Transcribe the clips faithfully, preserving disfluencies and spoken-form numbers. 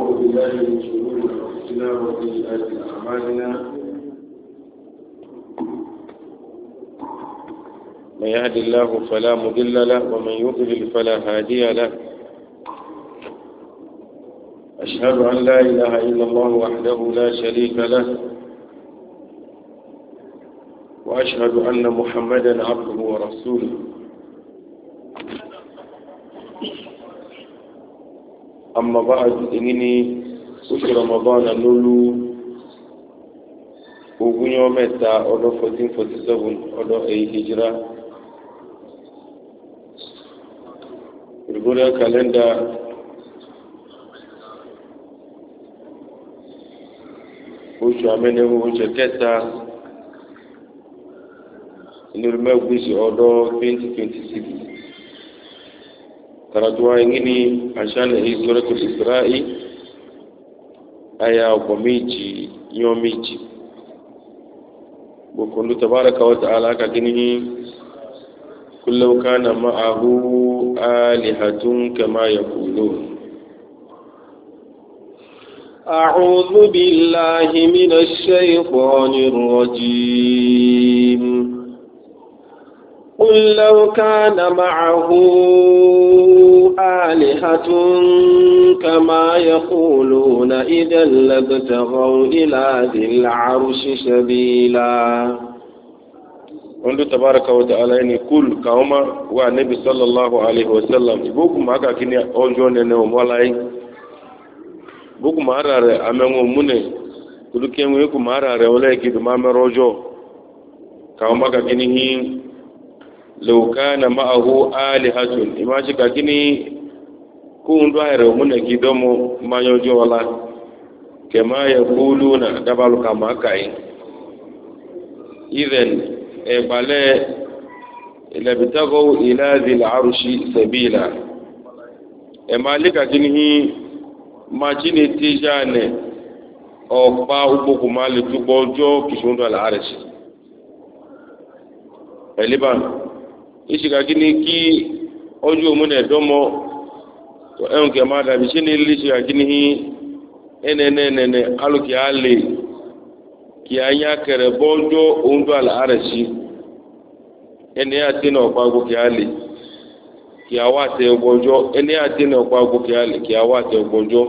ونعوذ بالله من شرور انفسنا وسيئات اعمالنا من يهد الله فلا مضل له ومن يضلل فلا هادي له أشهد أن لا إله إلا الله وحده لا شريك له وأشهد أن محمدا عبده ورسوله أما بعد إنني في رمضان نولو ogun yọ mẹ́ta ọdún fourteen forty seven ọdún èyí hijira Gregorian calendar oṣù amẹ́nẹ́wò oṣù kẹta inúrúmẹ́gbèsè ọdún twenty twenty six karatuwa yìí ni àṣàlẹ̀ Suratul Isra'i aya ọgbọ̀n méjì yọ méjì. وكل تبارك وتعالى كأنه كل لو كان معه آلهة كما يقولون. أعوذ بالله من الشيطان الرجيم. قل لو كان معه آلهة كما يقولون إذا لابتغوا إلى ذي العرش سبيلا. Wanda tabaraka wa ta'ala ni kul kauma wa nabi sallallahu alaihi wasallam iboku maka kini ojo nene o molai boku marare amengo mune kuduke mu ku marare ole ki du mamerojo kauma ka kini hi law kana ma'ahu alihatun imaji ka kini ku ndo ayre mune ki domo mayojo wala kema yaquluna dabalu kama kai idhen ebale ilabitago ila dhil arshi sabila emalika kinhi majini tijane opa uboku mali tubojo kishondo al arshi eliban ishika kini ki ojo mune domo to enke mada bishini lishika kinhi enenenene aluki ali ki anya kere bojo undo al arashi ene atina opago ki ali ki awate bojo ene atina opago ki ali ki awate bojo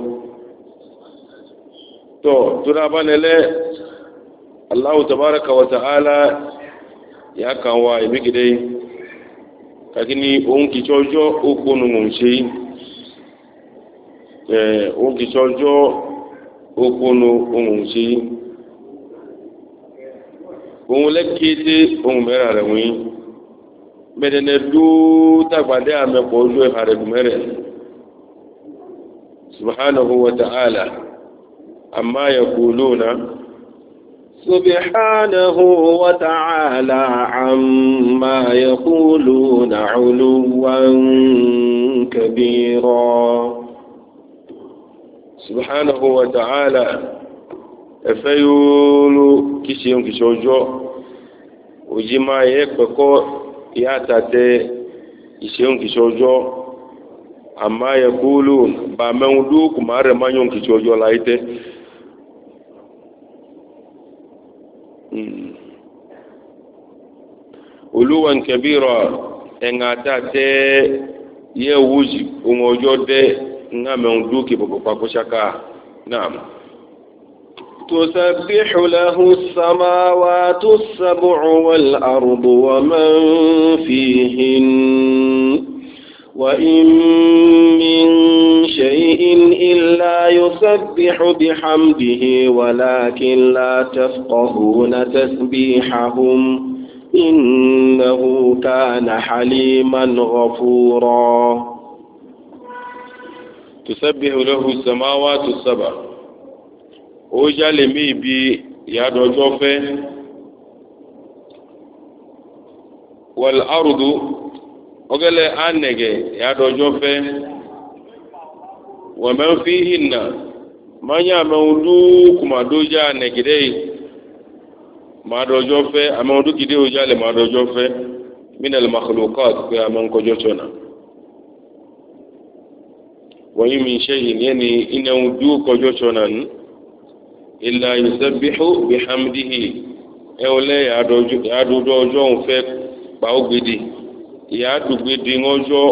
to turabanele Allah tabaraka wa taala ya kanwa ibigide kakini on ki chojo okunu munshi eh on ki chojo okunu munshi ohun lẹ́kìtì ohun mẹ́ra rẹ̀ wọ́n mẹ́rẹ̀ẹ́nẹ́ dúó tàgbàdé àmẹ́kọ̀ ojú ẹ̀fà rẹ̀ mẹ́rẹ̀ subhanahu wa ta'ala amma yaquluna subhanahu wa ta'ala amma yaquluna 'uluwan kabira subhanahu wa ta'ala efe yolo kisi yon kisi ojo ojima ye peko ya tate isi yon kisi ojo amma ya kulu ba menwudu kumare man yon kisi ojo laite hmm. uluwan kabira enga tate ye wuji umojo de nga menwudu ki popo pakushaka naam تسبح له السماوات السبع والأرض ومن فيهن وإن من شيء إلا يسبح بحمده ولكن لا تفقهون تسبيحهم إنه كان حليما غفورا. تسبح له السماوات السبع ó jálè mí ibi ìyádọjọ́ fẹ́ wal ardu ọgẹ́lẹ̀ ánẹ̀gẹ̀ ìyádọjọ́ fẹ́ wọ́n mẹ́ fi hìnà mányà mẹ́un dúkù máa dójá ánẹ̀gẹ̀dẹ́ máa dọjọ́ fẹ́ àmẹ́un dúkìdé ó jálè máa dọjọ́ fẹ́ minal makhluqat pé àmẹ́ ń kọjọ́ tọ́nà wa min shay'in yani ina du ko jochonan illa yusabbihu bihamdihi ewle ya doju ya do dojo fe pa ogbedi ya dugbedi ngojo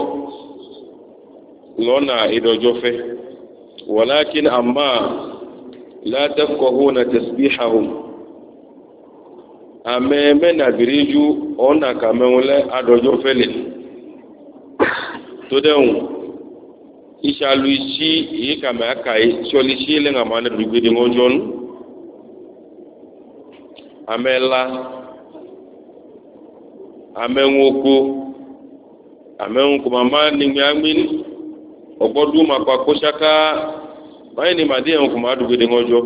lona idojo fe walakin amma la tafqahuna tasbihahum ameme na biriju ona kamewle adojo fele to deun ishalu isi yi kama akai choli shile ngamana dugbedi ngojon amela amenwoko amenwoko mama ni nyamin ogbodu makwa koshaka bayi ni madi en kuma dugbedi ngojo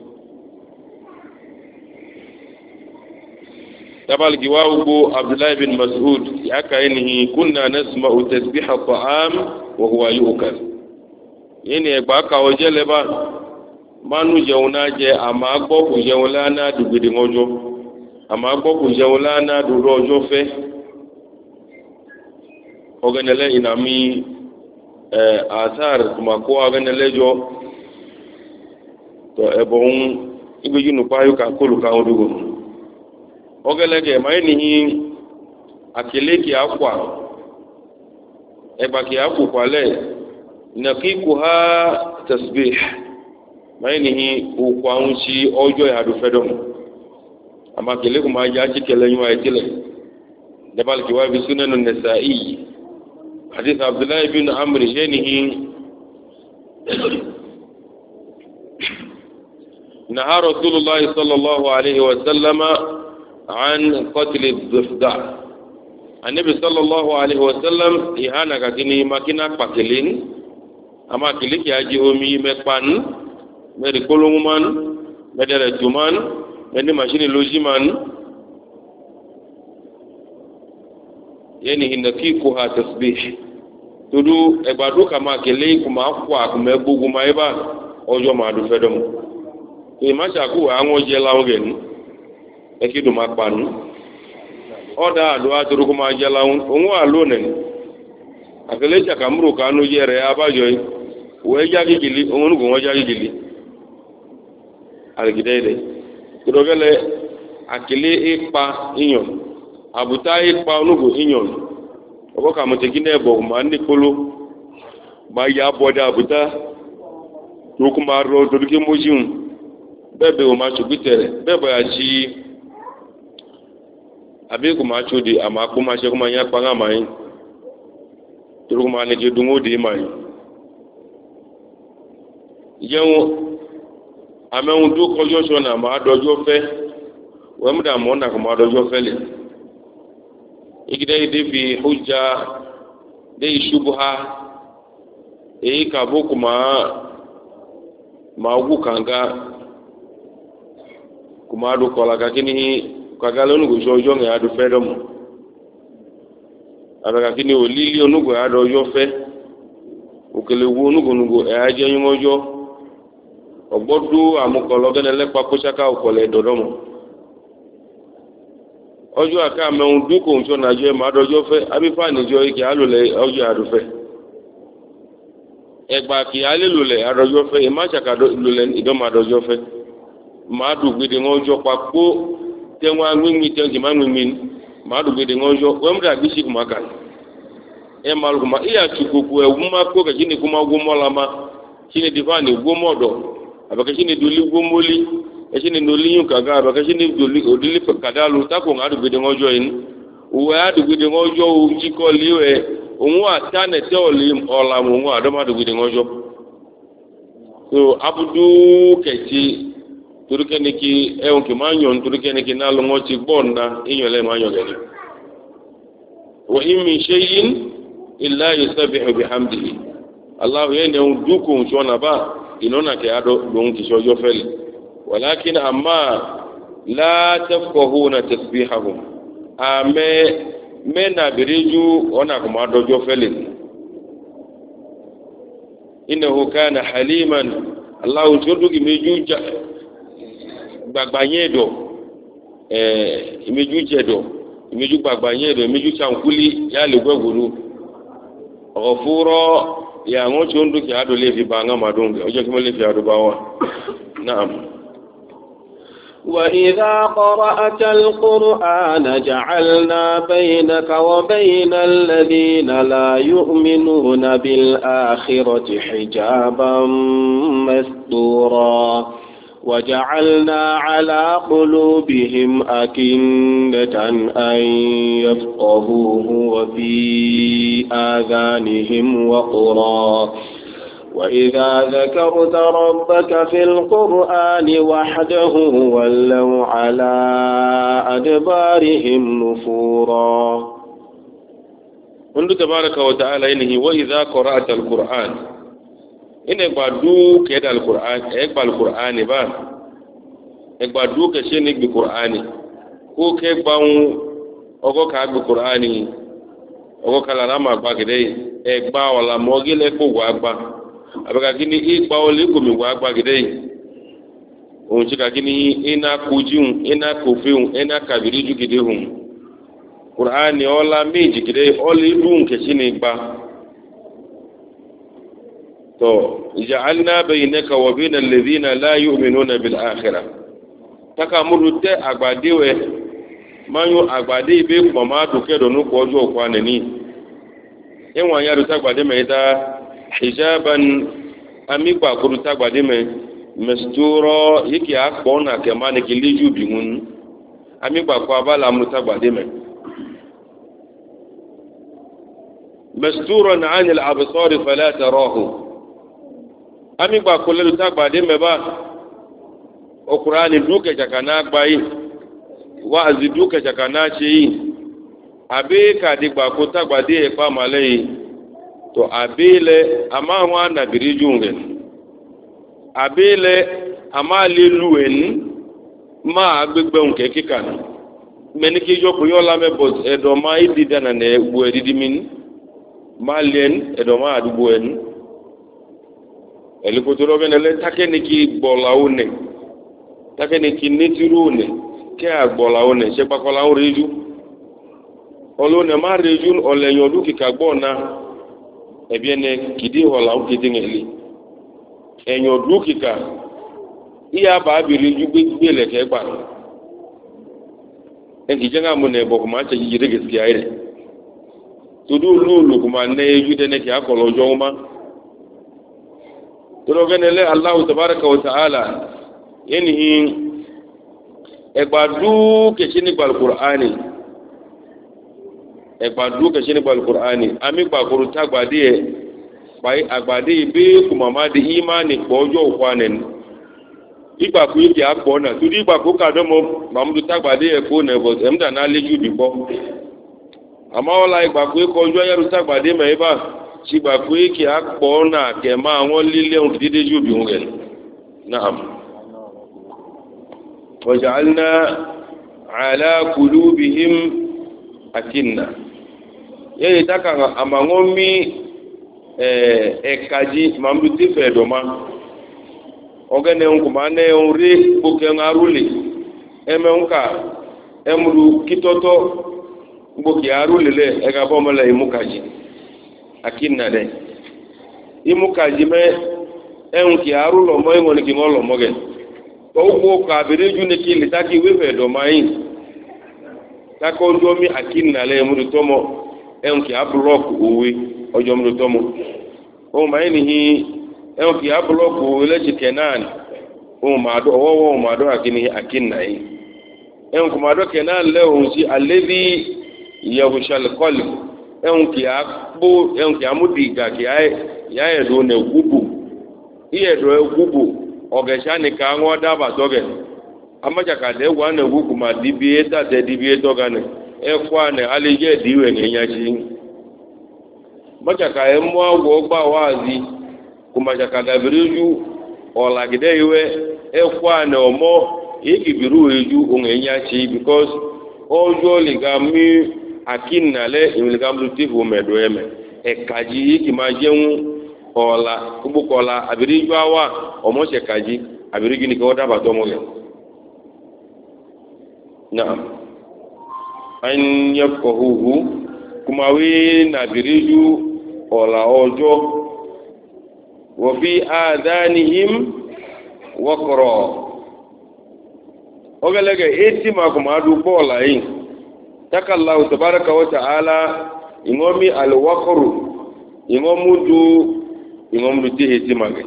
tabal giwawu Abdullah bin Mas'ud yaka inhi kunna nasma'u tasbiha ta'am wa huwa yu'kal yini egba ka ojele ba manu jeuna je ama gbo ku jeula na dugbedi ngojo ama gbo ku jeula na duro ojo fe oganele inami eh athar kuma ko oganele jo to ebon igbeju nu payu ka kolu ka odugo ogelege maini akileki akwa ebaki akwa kwale nakikuha tasbih maini ukwa unchi ojo ya du fedom ama kile kuma ja chikele nywa etile dabal ki wa bi sunan an-nasa'i hadith Abdullah ibn Amr jenihi naha Rasulullah sallallahu alaihi wasallam عن قتل الضفدع النبي صلى الله عليه وسلم إهانة كتني ماكينة قتلين أما كلك يجي أمي مكان مدي كلومان مدي رجمان مدي ماشين لوجمان يعني هنكيكوها تسبيح tudu egbadu kama kele kuma akwa kuma ebugu ma eba ojo ma du fedom e ma sha ku awon je lawo gen ekidu ma panu oda adu aturu kuma je lawo onwo alonen akele cha kamru kanu yere abajo we ja gigili onwo go ja gigili algidede kudogele akele ipa inyon abuta ipa onugo inyon obo ka motekine bo ma ni kolo ma ya boda abuta rukuma ro doduke mojun bebe o ma chubitere bebe ya chi abi kuma chudi ama kuma she kuma ya panga mai rukuma ne je dungo di mai yewo ameun du kojo so na ma dojo fe we mu da mo na kuma dojo fe le igide ide fi hujja de shubha e ka boku ma ma ugu kanga kuma do kola ka kini kaga lonu go jojo nge adu fedom abaka kini olili onugo adu yo fe okele wo onugo nugo e aje yin ojo ogbodu amukolo gene lepa ko saka okole dodomo ojo aka me un du ko nso na je ma dojo fe abi fa ni jo ike alule ojo adu fe egba ki alelule adojo fe ma chaka do lule ido ma dojo fe ma du gbede ngojo papo tenwa nwimi tenji ma nwimi ma du gbede ngojo we mda bisi kuma kan e mal kuma iya chukuku e uma ko ka jini kuma gumola ma chini divani gumodo abaka chini duli gumoli e chini noli yun kaga abaka chini duli odili kadalu tako ngadu gbede ngojo yin uwe adu gbede ngojo ujiko liwe onwa atane te oli ola mu nwa do ma du gbede ngojo so abudu keti turuke niki eun ki manyon turuke niki nalu ngochi bonda inyole manyo gani wa in min shay'in illa yusabbihu bihamdihi Allah yene unduku shona ba inona ke ado don ki shojo feli walakin amma la tafqahuna tasbihahum ame mena biriju ona kuma dojo feli innahu kana haliman Allah ujodugi mejuja gbagbanyedo eh imeju jedo imeju gbagbanyedo imeju chankuli ya le gweguru ghafuro ya ngo chundu ki ado le fi banga madunga ojo ki le fi ado bawa na'am وإذا قرأت القرآن جعلنا بينك وبين الذين لا يؤمنون بالآخرة حجابا مستورا وجعلنا على قلوبهم أكنة أن يفقهوه وفي آذانهم وقرا وإذا ذكرت ربك في القرآن وحده ولوا على أدبارهم نفورا. قل تبارك وتعالى إنه وإذا قرأت القرآن إن إقبادو كيدا القرآن إقبال القرآن با إقبادو كشينك بالقرآن كو كيقباو أغو كاك بالقرآن أغو كالاناما أقباكي إقبا ولا موغي لكو وأقبا abaka kini igba ole ko mi wa gba gide on ti ka kini ina kujun ina kofeun ina kabiriju gide hun qur'ani ola meji gide ole dun ke sini gba to ja'alna baynaka wa baynal ladhina la yu'minuna bil akhirah takamuru te agbadewe manyu agbade ibe ko ma du kedo nu ko ojo kwa nani enwa ya ru tagbade meita hijaban amikpa kuruta gbadime mesturo yiki akpona kemane kiliju bimun amikpa kwa bala muta gbadime mesturon anil absar fala tarahu amikpa kullu ta gbadime ba o qur'ani duke jakana gbai wa'azi duke jakana chi abe ka digba ko ta gbade e pa malai to abele ama nwa na birijungen abele ama leluen ma agbegbe nke kikan meniki yoko yola me bot edo ma idida na na egbu edidimin malien edo ma adugbo en elikotoro benele takeniki gbolaune takeniki nitirune ke agbolaune se pakola oreju olone ma reju oleyan du kikagbona ebiene kidi hola o kidi ngeli enyo dukika iya ba biri jugbe gbele ke gba en kijenga mo ne boko ma che yire gaskiya ire to du lulu kuma ne yude ne ki akolo joma to ro genele Allah tabaaraka wa ta'ala yenhi e gba du ke chini bal qur'ani ẹgbàdúró kẹsí nípa alukur'ani àmì gbàgbọ́rù tá àgbàdì ẹ̀ pàì àgbàdì bí kùmàmádì ìmánì pọ̀jọ́ òkú ànẹ̀ni ìgbàkú ìkì àpọ̀ náà torí ìgbàkú kàdọ́mọ́ màmúdù tá àgbàdì ẹ̀ kó nẹ̀bọ̀ ẹ̀mdà náà léjú bìbọ́ àmọ́ ọ̀la ìgbàkú ikọ̀ ọjọ́ ayẹ́rù tá àgbàdì mẹ́ ibà tí ìgbàkú ìkì àpọ̀ náà kẹ̀má àwọn lílé ohun dídé jù bí rẹ̀ náà waja'alna ala qulubihim akinna yeye taka amangomi eh ekaji mamduti fedoma ogene unkumane unri buke ngaruli emenka emru kitoto buke aruli le ega bomola imukaji akinna de imukaji me enki arulo mo ngoni ki ngolo moge ogbo ka bereju ne ki litaki we fedoma yin tako ndomi akinna le emru tomo enki ablok uwe ojo mru tomo o maini hi enki ablok uwe le chikenan o mado owo mado akini akinna yi enki mado kenan le onsi alladhi yaghshal qalb enki akbo enki amudiga ki ay ya edo ne gugu iye do gugu ogeshani ka anwo daba toge amaja ka de wa na gugu ma dibie da de dibie dogane ekwa ne alije diwe ngenyachi maja emu agwo gba wazi kumaja ka dabiriju olagide iwe ekwa ne omo ikibiru eju ongenyachi because ojo ligami akinnale imligamlutifu medoeme ekaji ikimajeun ola kubukola abiriju awa omo sekaji abiriju ni ko daba to mo le na'am an yafqahuhu kuma wi na biriju ola ojo وفي آذانهم وقرا ogelega eti makumadu bola yin taka Allah tabaraka wa ta'ala ingomi alwaqru ingomudu ingomudu ti eti mage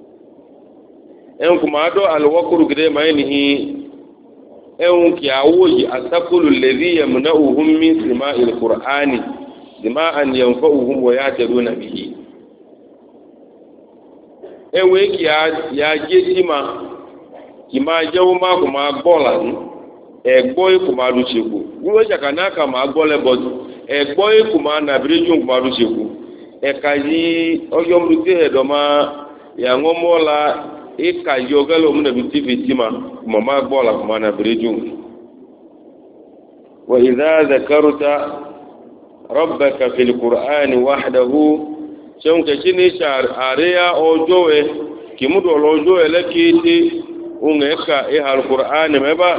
en kumado alwaqru gide mayni en ki awoji asaqulu alladhi yamna'uhum min sima'il qur'ani sima'an yanfa'uhum wa yataduna bihi ewe ki ya jetima kima jewu ma ko ma gbola ni egbo iku ma du seku wo jaka na ka ma gbole bod egbo iku ma na breju ko ma du seku e ka yi oyo mu te do ma ya ngomola e ka yo galo mu na bitiviti ma ko ma gbola ko ma na breju wa idha dhakarta rabbaka fil qur'ani wahdahu shonka chini shar area ojowe kimudo lojowe lekiti ungeka iha alquran meba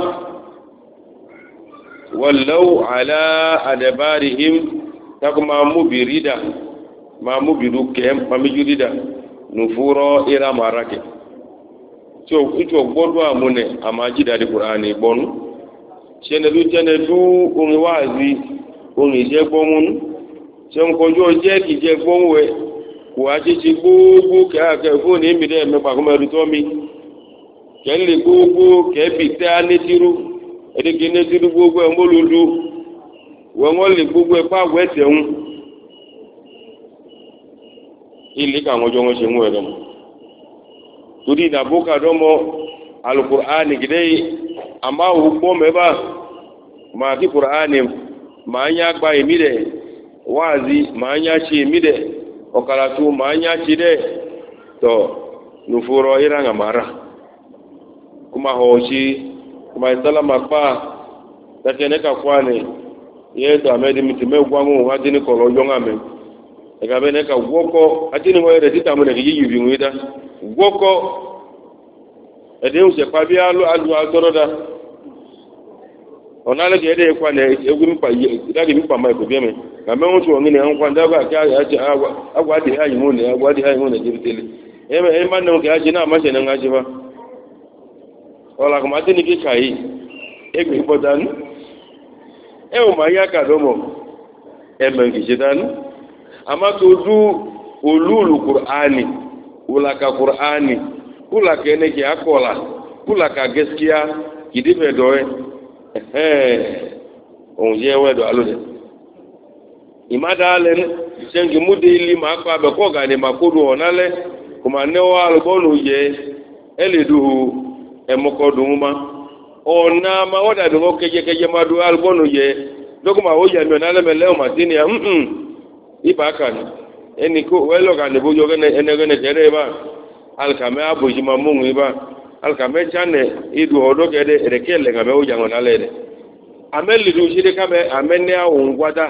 wallau ala adbarihim takuma mubirida ma mubidu kem mamijurida nufuro ira marake so ito gbodo amune amajida di qur'ani bonu chene du chene du ungi wazi ungi je gbomun chen ko jo je ki je gbonwe ko aji ti gbogbo ka ka foni mi de me pa ko meru to mi kẹ́lẹ̀ gbogbo kẹ́bì tẹ́ á ní tírú ẹ̀dẹ́gẹ́ ní tírú gbogbo ẹ̀ mọ́lúdú wọ́n lè gbogbo ẹ̀ pàwọ́ ẹ̀tẹ̀ ń ilé káwọn ọjọ́ wọn ṣe mú ẹ̀rọ mọ́ torí ìdàbò kàdọ́mọ́ alùkùránì gidẹ́ àmà ògbọ́ mẹ́bà máa kí kùránì máa ń yá gba èmì rẹ̀ wáàzí máa ń yá ṣe èmì rẹ̀ ọ̀kàràtù máa ń yá ṣe rẹ̀ tọ̀ nùfúrọ̀ ìrànà mara kuma hoshi kuma salama pa takene ka kwane yeto amedi mitime gwangu hadini kolo yonga me ega bene ka woko atini wo re tita mo ne yi bi ngida woko ede use pa bi alu alu adoroda onale ke ede kwane egu mi pa dagi mi pa mai ko bieme ka me won tu ngini an kwanda ba ka ya agwa agwa di hayi mo ne agwa di hayi mo ne jibitele e e man no ke aji na ma se na ngaji ba ola ko mati ni ki kai e gbe bodan e o ma ya ka domo e men ki jidan ama to du ulul qur'ani ula ka qur'ani ula ke ne ki akola ula ka gaskiya ki dibe doye eh on je we do alude imada len sengi mudili ma ka be ko ga ni makodu onale kuma ne wa albonu je elidu emokoduma ona ma oda do keje keje madu albonu ye dokuma o ya mi na le mele o matini ya mm iba kan eni ko welo kan bo yo gene ene gene kere ba alkame aboji mamungu iba alkame chane idu odo kede rekele ngame o jango na lede ameli du shire kame amene a ungwada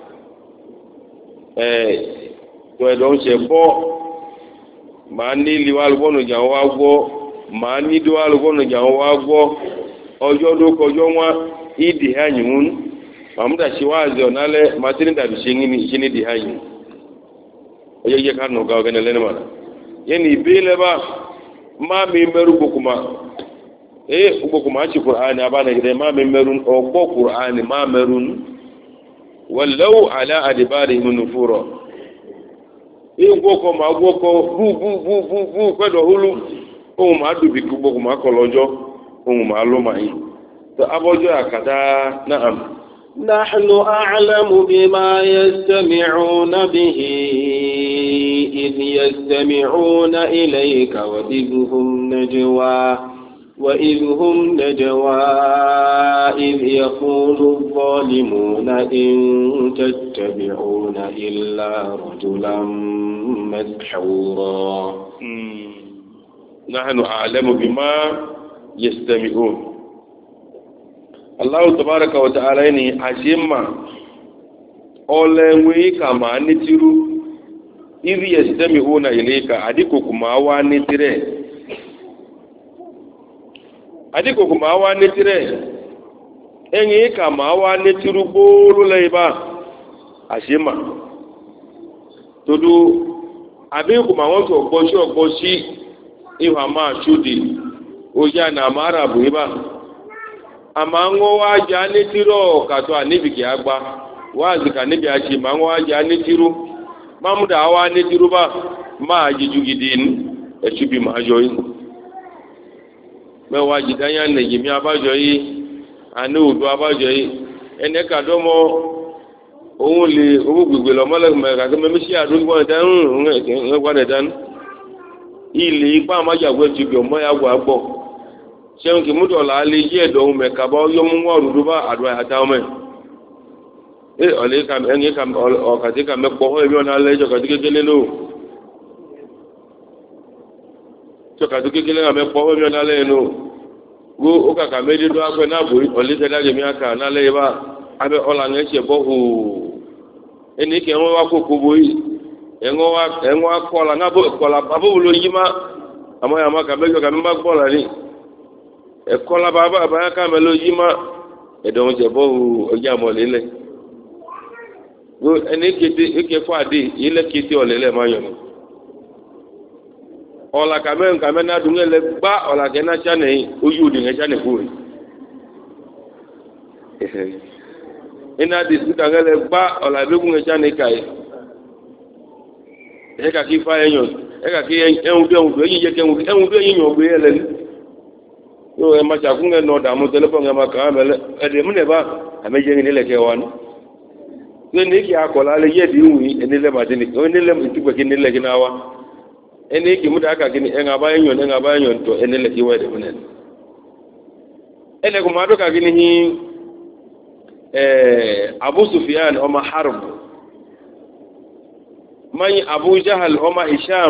eh to e don se bo mani liwal bonu jango wa gbo ma ni do alugonu jawo wa gbo ojo do kojo wa idi hanyun mamuda shiwazi onale matini da bishingini shini di hanyun oje je kanu ga gane lene mara yeni bile ba ma mi meru bukuma eh bukuma ci qur'ani abana gide ma mi merun ogbo qur'ani ma merun wallau ala adbarihim nufura igbo ko ma gbo ko bu bu bu bu bu kwedo hulu ohun ma dubi gbogbo ma kọlọjọ ohun ma ló ma yìí tó abọ́jọ́ àkàdá náà نحن أعلم بما يستمعون به إذ يستمعون إليك وإذ هم نجوى وإذ هم نجوى إذ يقول الظالمون إن تتبعون إلا رجلا مسحورا نحن أعلم بما يستمعون الله تبارك وتعالى ني أجمع أولئك كما نتيرو إذ يستمعون إليك أديكو كما وانتره أديكو كما وانتره أني كما وانترو بولو ليبا أجمع تدو abi kuma won to gbo si ogbo si iwa ma chudi o ya na mara bu iba ama ngo wa ja ni tiro ka to anibi ki agba wa zi ka nibi achi ma ngo wa ja ni tiro mamuda wa ni tiro ba ma jijugidin e chubi ma joyi me wa jidanya ne yimi abajo yi anu udu abajo yi ene ka do mo ohun le owo gbegbe lo mole me ka me mi si adu gbo dan n gbo dan ile ipa ma jagwe ti bi omo ya gwa gbo seun ki mudo la le je do me ka ba yo mu wa rudu ba adu ata o me e ole ka en ka o ka ti ka me po ho e bi ona le jo ka ti kekele lo jo ka ti kekele ka me po ho e bi ona le no go o ka ka me di do akwe na bo ole te da ge mi aka na le ba abe ola nge che bo hu eni ke won wa koko bo yi enwo wa enwo akola na bo kola babo lo yima amo ya ma ka be jo ka me ma kola ni e kola baba ba ka me lo yima e don je bo hu o ja mo lele go eni ke te e ke fa de ile ke te olele ma yo ola ka me ka me na du ngele gba ola ke na cha nei o yu di nge cha ne ko ina di suka ngele gba ola be ku nge cha ne kai e ka ki fa enyo e ka ki enwu de enwu yin je ke enwu enwu de yin yo gbe ele yo e ma cha ku nge no da mo telephone nge ma ka mele e de mu ne ba ameje ni le ke wan yo ni ki akola le ye di wi eni le ma de ni eni le mu ti gbe ki ni le ki na wa eni ki mu da ka ki ni en aba enyo en aba enyo to eni le ki wa de mu ne ene ko ma do ka ki ni eh Abu Sufyan o ma harb man Abu Jahal o ma Hisham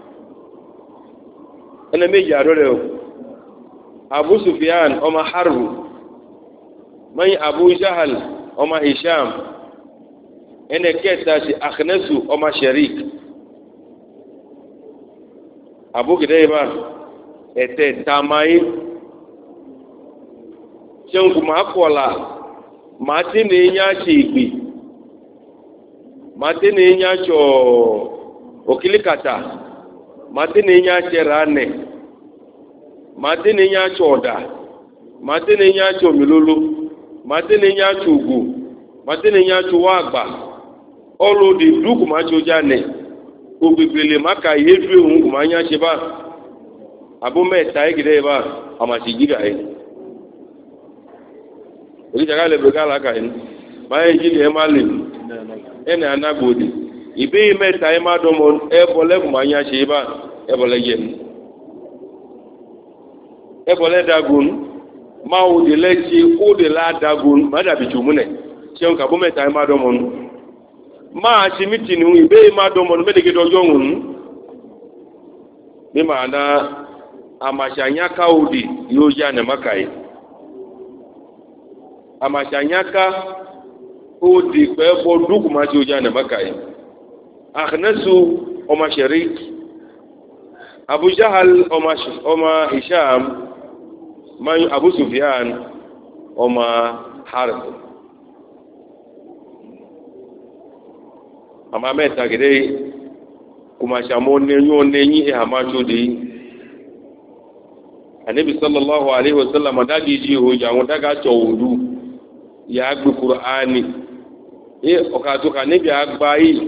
ene me ja do le Abu Sufyan o ma harb man Abu Jahal o ma Hisham ene keta si Akhnasu o ma Sharik Abu Gidayba ete tamai chen kuma kola mate na enye acha igbe mate na enye acha okilikata mate na enye acha rane mate na enye acha oda mate na enye acha omilolo mate na enye acha ugu mate na enye acha wagba olu di duku ma acha ojane ogbebele maka ihe du ewu kuma anya cheba abu meta egide ba amachi giga e orí jaga le be gala ka yin ma e ji le ma le ene anagbodi ibe meta e ma do mo e bole kuma anya cheba e bole ye e bole dagun ma o de lechi o de la dagun ma da bi jumune se on ka bo meta e ma do mo ma chi mitinu ibe ma do mo me de ke do yohun bi ma na amashanya kaudi yo ja ne makai amashanyaka odi pe bo duku ma ti o ja ne makai Akhnasu o ma Sharik Abu Jahal o ma o ma Hisham ma Abu Sufyan o ma Harb ama meta gede kuma shamone yo ne yi e amacho de Anabi sallallahu alaihi wasallam dagi ji ho ja won daga chowudu ya gbe Qur'ani e o ka to ka nabi agba yi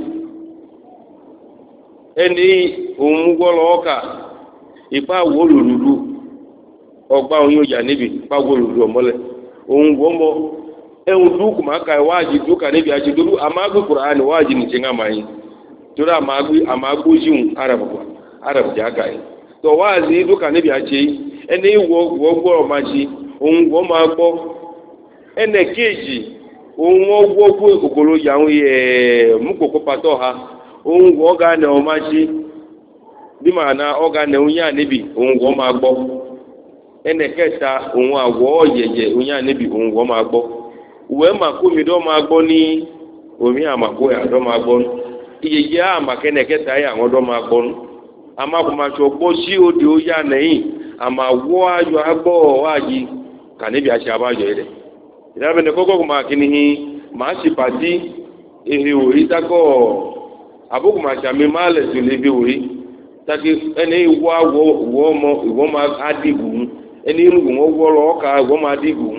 eni ohun golo oka ipa wo luludu ogba ohun yo ja nabi pa wo luludu omole ohun wo mo e un du kuma ka waji du ka nabi aji du ama gbe Qur'ani waji ni jinga mai tura ama gbe ama gbo jiun arab arab ja kai to wazi du ka nabi aji ene wo wo gbo ma ji ohun wo ma gbo ene keji ohun wo gbo ku kokoro ya won ye mu koko pato ha ohun wo ga na o ma ji bi ma na o ga na unya nibi ohun wo ma gbo ene keta ohun awo yeye unya nibi ohun wo ma gbo we ma ku mi do ma gbo ni omi amako ya do ma gbo iye ya ma kene keta ya won do ma gbo ama ku ma so gbo si odi o ya neyin ama wo ayo agbo waji kanibi acha abajo ire irabe ne koko kuma kinihi ma si pati ehe o itako abuku ma chami male tulibi wi taki ene wa wo wo mo wo ma adigu ene rugu wo wo lo ka wo ma adigu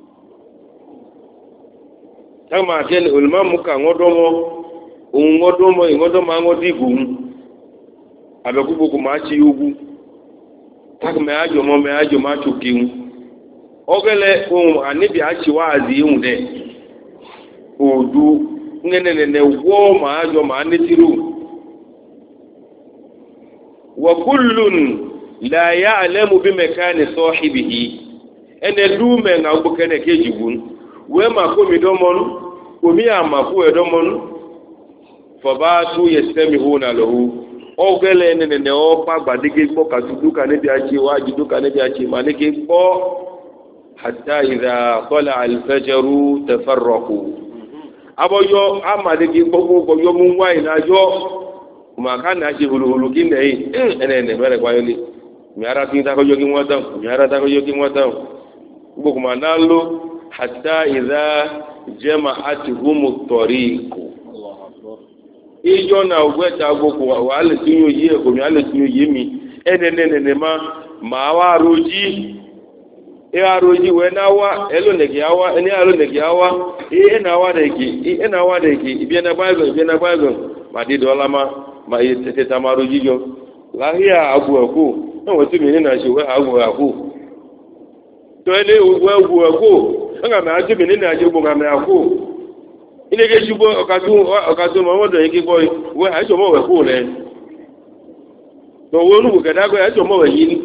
kama ken ulma muka ngodomo ngodomo ngodomo ngodigu abeku buku ma chi ugu tak me ajo mo me ajo ma chukiu ogele um anibi achi wazi unde odu ngene ne wo ma ajo ma nitiru wa kullun la ya'lamu bi makani sahibihi ene dume nga ubukene kejigun we ma ko mi domon ko mi ama ko e domon fa ba tu yastamihuna lahu ogele ne ne o pa gbadige gbo ka duka ne bi achi waji duka ne bi achi ma ne ke gbo hatta idha tala al-fajr tafarraqu aboyo amadigi gbogbo gboyo mu wa ina yo kuma kana ji hululu kinde yi ene ne mere kwa yoni mi ara tin ta ko yogi wata mi ara ta ko yogi wata gbogbo kuma nalo hatta idha jama'atuhum at-tariq Allahu akbar ijo na ogweta gbogbo wa ale tin yo yi ko mi ale tin yo yi mi ene ne ne ma ma wa roji e aroji we na wa elo ne gi awa eni alo ne gi awa e na wa de gi e na wa de gi ibi na bible ibi na bible ma di dola ma ma e tete tamaroji jo la hia agu aku no wo ti mi ni na se we agu aku to ele we agu aku nga me ati mi ni na je gbo nga me aku ile ge subo okatu okatu mo modo yin ki boy we ha so mo we ku le to wo nu ke da go ha so mo we yin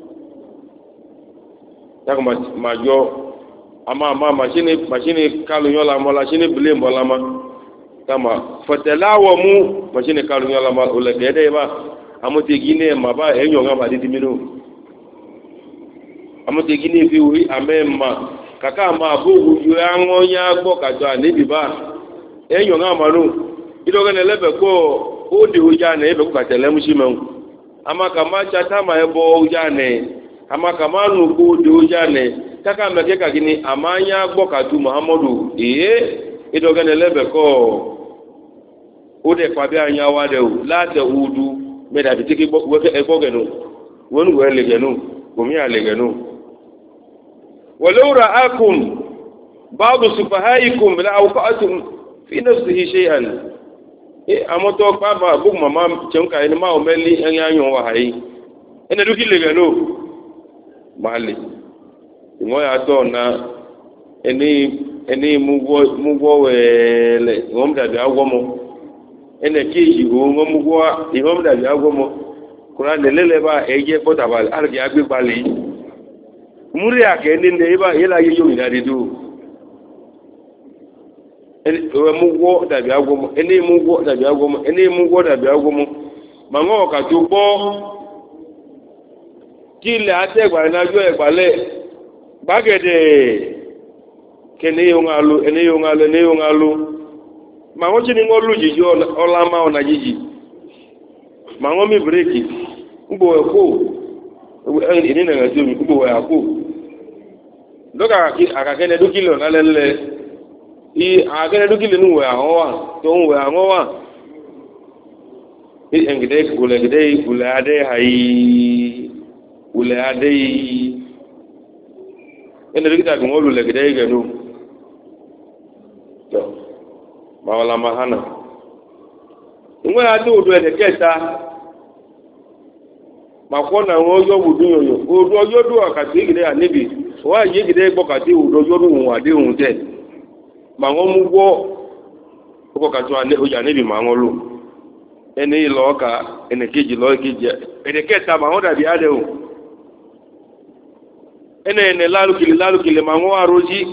tak majo ama ama machine machine kalu nyola mola chine bile mola ma kama fatalawa mu machine kalu nyola ma ole gede ba amote gine ma ba enyo nga ba didi mino amote gine fi wi amemma kaka ma bugu yu angonya gbo kajo ani biba enyo nga ma no idoge ne lebe ko odi uja ne ebe ko katele mu shimen ama kama chata ma ebo uja ne ama kama nuku de ojane kaka meke ka gini amanya gbokatu muhammadu eh idogene lebe ko ode kwabe anya wade o la de udu meda bitiki weke ebogenu wonu wele genu gomi ale genu walau ra'akum ba'd sufahaikum la awqa'tum fi nafsihi shay'an e amoto pa ba bu mama chenka ni ma o meli anya yon wa hai ene duki le genu mali ngo ya to na eni eni mugwo mugwo wele ngom da bi agwomo ene keji o ngom mugwo ngom da bi agwomo kuran de lele ba eje potabal algi agbe bali muri ake ni ne ba yela yeyo ina didu eni o mugwo da bi agwomo eni mugwo da bi agwomo eni mugwo da bi agwomo mango ka tu bo kile ategba na jo egbale bagede kene yo ngalu ene yo ngalu ene yo ngalu ma ngo chini ngolu jiji ola ma ona jiji ma ngo mi breki ubo eko ene na ngajo mi ubo ya ko doka ki akakene dukilo na lele i akakene dukilo nu wa howa to wa howa i engide kule gide kule ade hai ule adei ene rigida ko ngolu le gidai ganu to mawala mahana ngwe adu odo ene keta makona ngoyo budu yoyo odo yodo akati gide anibi wa yi gide gbokati odo yodo won ade hun te ma won mu gbo ko ka to ane oja anibi ma won lo ene ilo ka ene keji lo keji ene keta ma won da bi ade hun ene ene lalu kili lalu kili mango aroji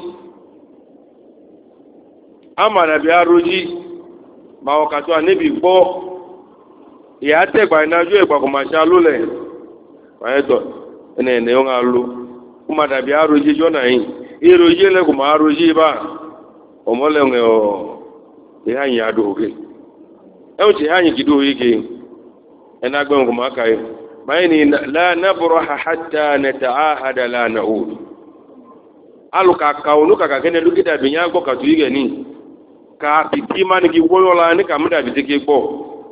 amara bi aroji ma o ka to anibi gbo ya te gba na jo egba ko ma sha lole wa eto ene ene o ngalu kuma da bi aroji jo na yin iroji le ko ma aroji ba o mo le nge o e han ya do oge e o ti han yi gido yige ena gbe ko ma kai bayni la nabraha hatta nata'ahada la na'ud aluka kauluka ka kene dukita binya go ka tuige ni ka pitima ni giwoyo la ni kamda bitike gbo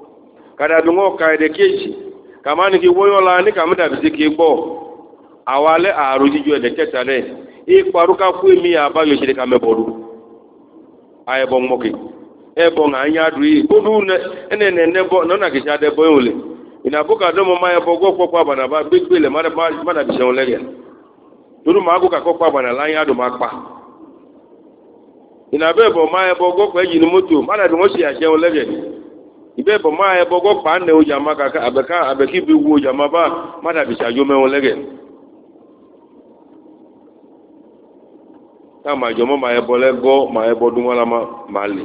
kada dungo kaide keji kamani ki woyola ni kamda bisiki bo awale aruji jo de ketale i paruka ku mi aba yo shire kame bodu aye bon moki e bon anya dui bodu ne ene ne ne bo nona ki jade boyole ina buka do mo maye bogo ko kwa bana ba bigbele mara mara bi seun lege duru ma ku ka ko kwa bana la nya do ma pa ina be bo maye bogo ko eji ni moto mara bi mo si a seun lege ibe bo maye bogo pa ne o jama ka ka abeka abeki bi wo jama ba mara bi sajo me won lege kama jomo ma ebo lego ma ebo dunwala ma mali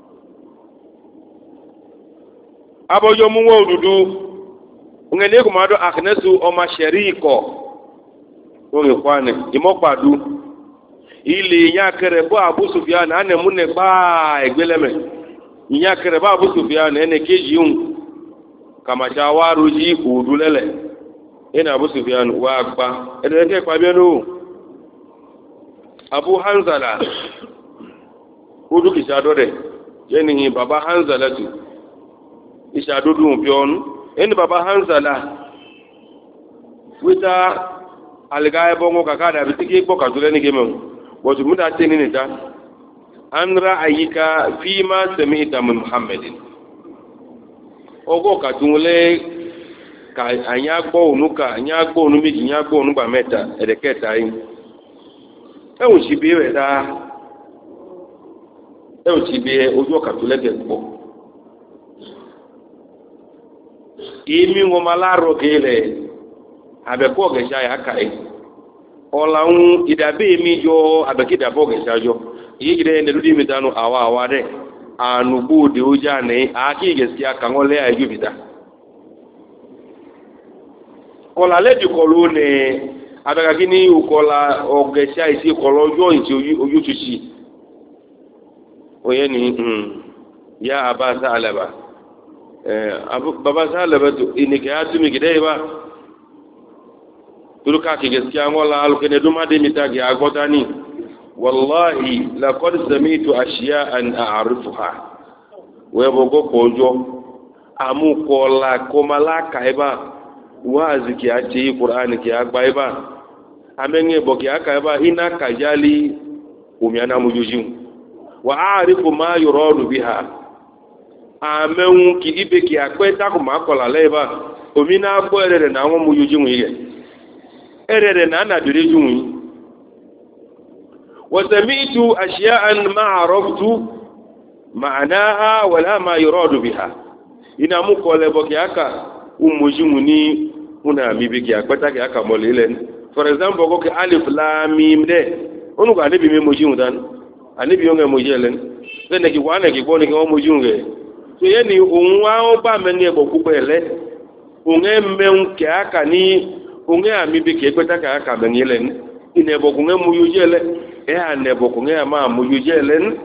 abo jomo wo dudu ngene ko ma do aknesu o ma sheriko o nge kwane imo padu ile nya kere bo Abu Sufyan ane munne ba egbeleme nya kere ba Abu Sufyan ene keji un kama jawaru ji udulele ina Abu Sufyan wa agba ene ke pa bi no Abu Hanzala kudu kisadode yeni baba Hanzala tu isadudu bion eni baba Hanzala wita algaye bongo kakada bitiki ko kadule ni gemo wotu muda teni ni ta anra ayika fima sami'ta min Muhammadin ogo kadule ka anya gbo onuka anya gbo onu meji anya gbo onu gba meta edeketa yin ẹ̀wọ̀n ti bí rẹ̀ dáa ẹ̀wọ̀n ti bí ojú ọ̀kà tó lẹ́gẹ̀ẹ́ pọ̀ ìmí wọn máa láàárọ̀ gẹ̀ẹ́lẹ̀ àbẹ̀kọ́ ọ̀gẹ̀ṣà yà kà ẹ̀ ọ̀là ń ìdàbí mi yọ àbẹ̀kí ìdàbọ̀ ọ̀gẹ̀ṣà yọ èyí gidẹ̀ ẹ̀ lórí mi dánú àwa àwa dẹ̀ ànúgbò òde ojú àná àákí ìgẹ̀sì àkàwọn lẹ́ àìjú bìdá ọ̀là lẹ́dìkọ̀ ló nẹ̀ abẹ́gàgí ní ukọ̀la ọ̀gẹ̀ṣà ìsí kọ̀lọ̀ ọjọ́ ìtì ojú tuṣì oyẹ́ ni ya Aba Sa'laba baba Sa'laba tó ìnìkẹ́ á túnmì gidẹ́ ibá turuka ki gaskiya wala alkene duma de mitagi agotani wallahi laqad sami'tu ashiya'an a'rifuha we bogo kojo amu kola komala kaiba wazi ki ati qur'ani ki agba iba amenge boki akaiba ina kajali umiana mujujin wa a'rifu ma yuradu biha amen ki ibe ki akweta ko makola leba omina agbo erere na won mujujin ire erere na na dire junwi wa sami'tu ashiya'an ma araftu ma'naha wala ma yuradu biha ina mu ko le boki aka umujimu ni una mibiki akpata ki aka mo lelen for example ko ke alif lam mim de onu ga nibi mi mojimu dan anibi yonge mojelen tene ki wana ki ko ni ko mojunge so yeni unwa o ba meni ebo ku pele unge men ke aka ni unge amibi ki akpata ka aka benelen ine bo kunge muyujele e ane bo kunge ma muyujelen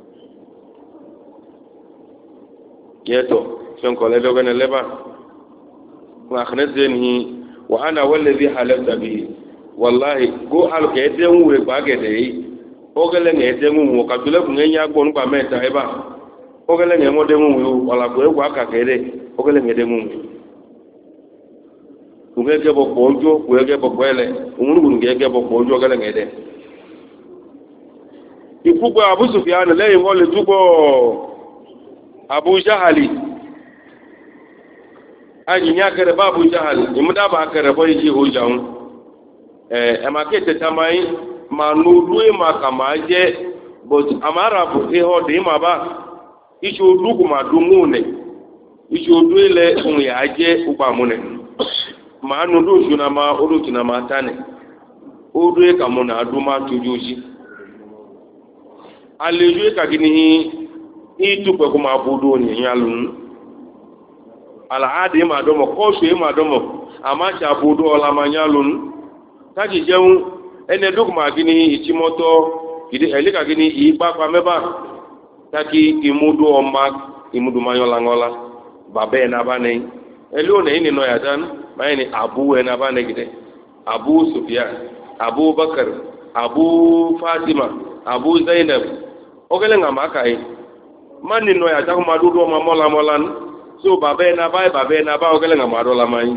yeto son ko le dogene leba wa khnazeni wa ana wallazi halafta bi wallahi go al ke den we ba ge de o gele ne den mu ka dule ku nya gbo npa meta eba o gele ne mo den mu wala ko e wa ka ke de o gele ne den mu ku ge ge bo bojo ku ge bo kwele umuru ku ge ge bo bojo gele ne de ipugo Abu Sufyan le yin le tugo Abu Jahali aji nya kere babu jahal imuda ba kere boy ji hojaun eh e ma kete tamai ma nudu ma kama je but amara bu e ho de ma ba ichi odugu ma dumune ichi oduele un ya je upa mune ma nudu juna ma odu na ma tane odu e kamuna aduma tujuji aleju ka gini itu pe ko ma budu ni yalun alaadi ma domo kosu ma domo amacha budu ola manyalun taji jeun ene dogma gini ichimoto gidi elika gini ipa kwa meba taki imudu oma imudu manyola ngola babe na bane elu ne ini no yadan mayni abu na bane gide Abu Sufyan Abu Bakar Abu Fatima Abu Zainab ogele ngama kai mani no yadan madudu ma mola molan so baba na bai baba na ba ogele ngama do la mai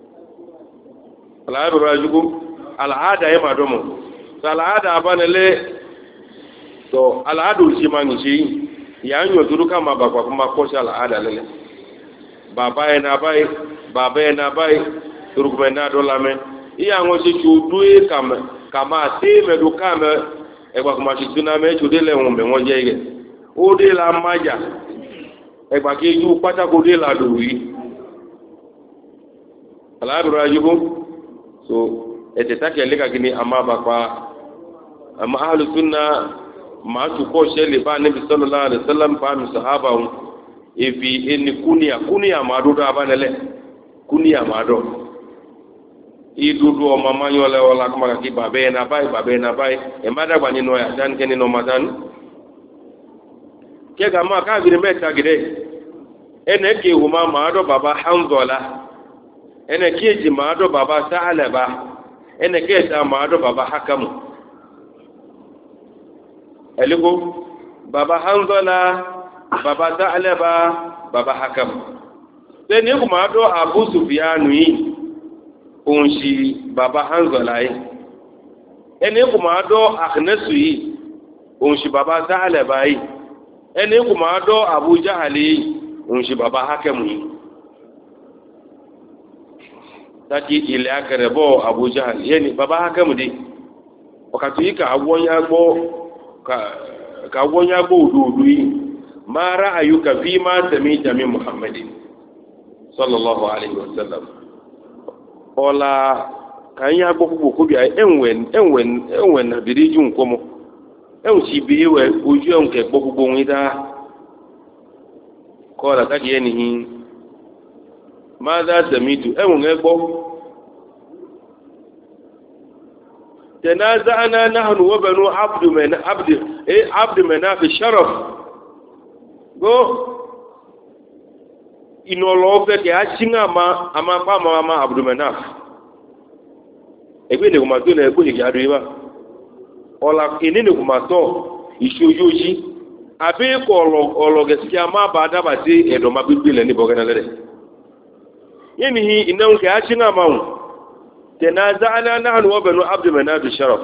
ala do rajugo ala ada e madomo sala ada abanele so ala adu si mangi ya nyo duru kama ba kwa kuma ko ala ada lele baba na bai baba na bai duru ko na do la me iya ngo si chudu e kama kama te me do kama e kwa kuma si tuna me chude le ngombe ngoje ige o de la maja ẹgbà kí ojú pátákó dé làdò rí aláàbìrò ajúgbó so ẹ̀tẹ̀ tákẹ̀ lẹ́kàkí ni a máa bàpá àmà alùsùnà máa tukọ̀ ṣẹlẹ̀ bá níbi sallallahu alaihi wasallam bá mi sàhábà wọn èfi ẹni kúníà kúníà máa dúdú abánilẹ̀ kúníà máa dọ̀ ìdúdú ọmọ mayọ́lẹ̀ ọlá kọmọkàkí bàbẹ́ ẹ̀nà báyìí bàbẹ́ ẹ̀nà báyìí ẹ̀ má dàgbà nínú ẹ̀ àdánikẹ́ nínú ọmọ kega ma ka biri meta gide ene ke huma ma do baba hanzola ene ke ji ma do baba sa'alaba ene ke ta ma do baba hakamu eligo baba hanzola baba sa'alaba baba hakamu teni kuma do abu sufyanu yi onshi baba hanzola yi ene kuma do akhnasu yi onshi baba sa'alaba yi ẹni kò máa dọ́ Abu Jahali òǹṣì bàbá hákẹ́mù yìí láti ilẹ̀ akẹrẹ̀bọ́ Abu Jahali yẹni bàbá hákẹ́mù dé ọ̀kàtù yìí ka wọ́nyá gbọ́ òdòdó yìí máa rá àyùkà fi máa tẹ̀mí jami Muhammadin sallallahu alaihi wasallam ọ̀la ka yíya gbọ́ púpọ̀ kóbi ẹ̀wẹ̀n nàbìrí jù nǹkan mọ́ ẹ̀hùn sí ibi ìwẹ̀ ojú ẹ̀hùn kẹ̀gbọ́ gbogbo wọn dá kọ́ọ̀lá káàkì ẹnìyí máa dá tẹ̀mítù ẹ̀hùn ẹgbọ́ tẹ̀nà záàná náà wọ́bẹ̀nú abdùmẹ̀ná fi sharaf gbọ́ inú ọlọ́ọ̀fẹ́ kẹ́ á sí àmà pàmà àmà abdùmẹ̀ná ẹgbẹ́ ìdẹ̀kùnmà tó nà ẹgbẹ́ ìgbà àdúyẹ́ bá ọ̀la ìnínú kùmàtọ̀ ìṣojójí àbí kọ̀ ọ̀lọ̀gẹ̀sìkí a máa bá dábà sí ẹ̀dọ̀má gbígbé lẹ́ ní bọ̀gẹ́nẹ́lẹ́rẹ̀ yìí ni ìnáwó kẹ́ á ṣí náà máa hùn tẹ̀nà záàná náà wọ́n bẹ̀rù abdulmana du sharaf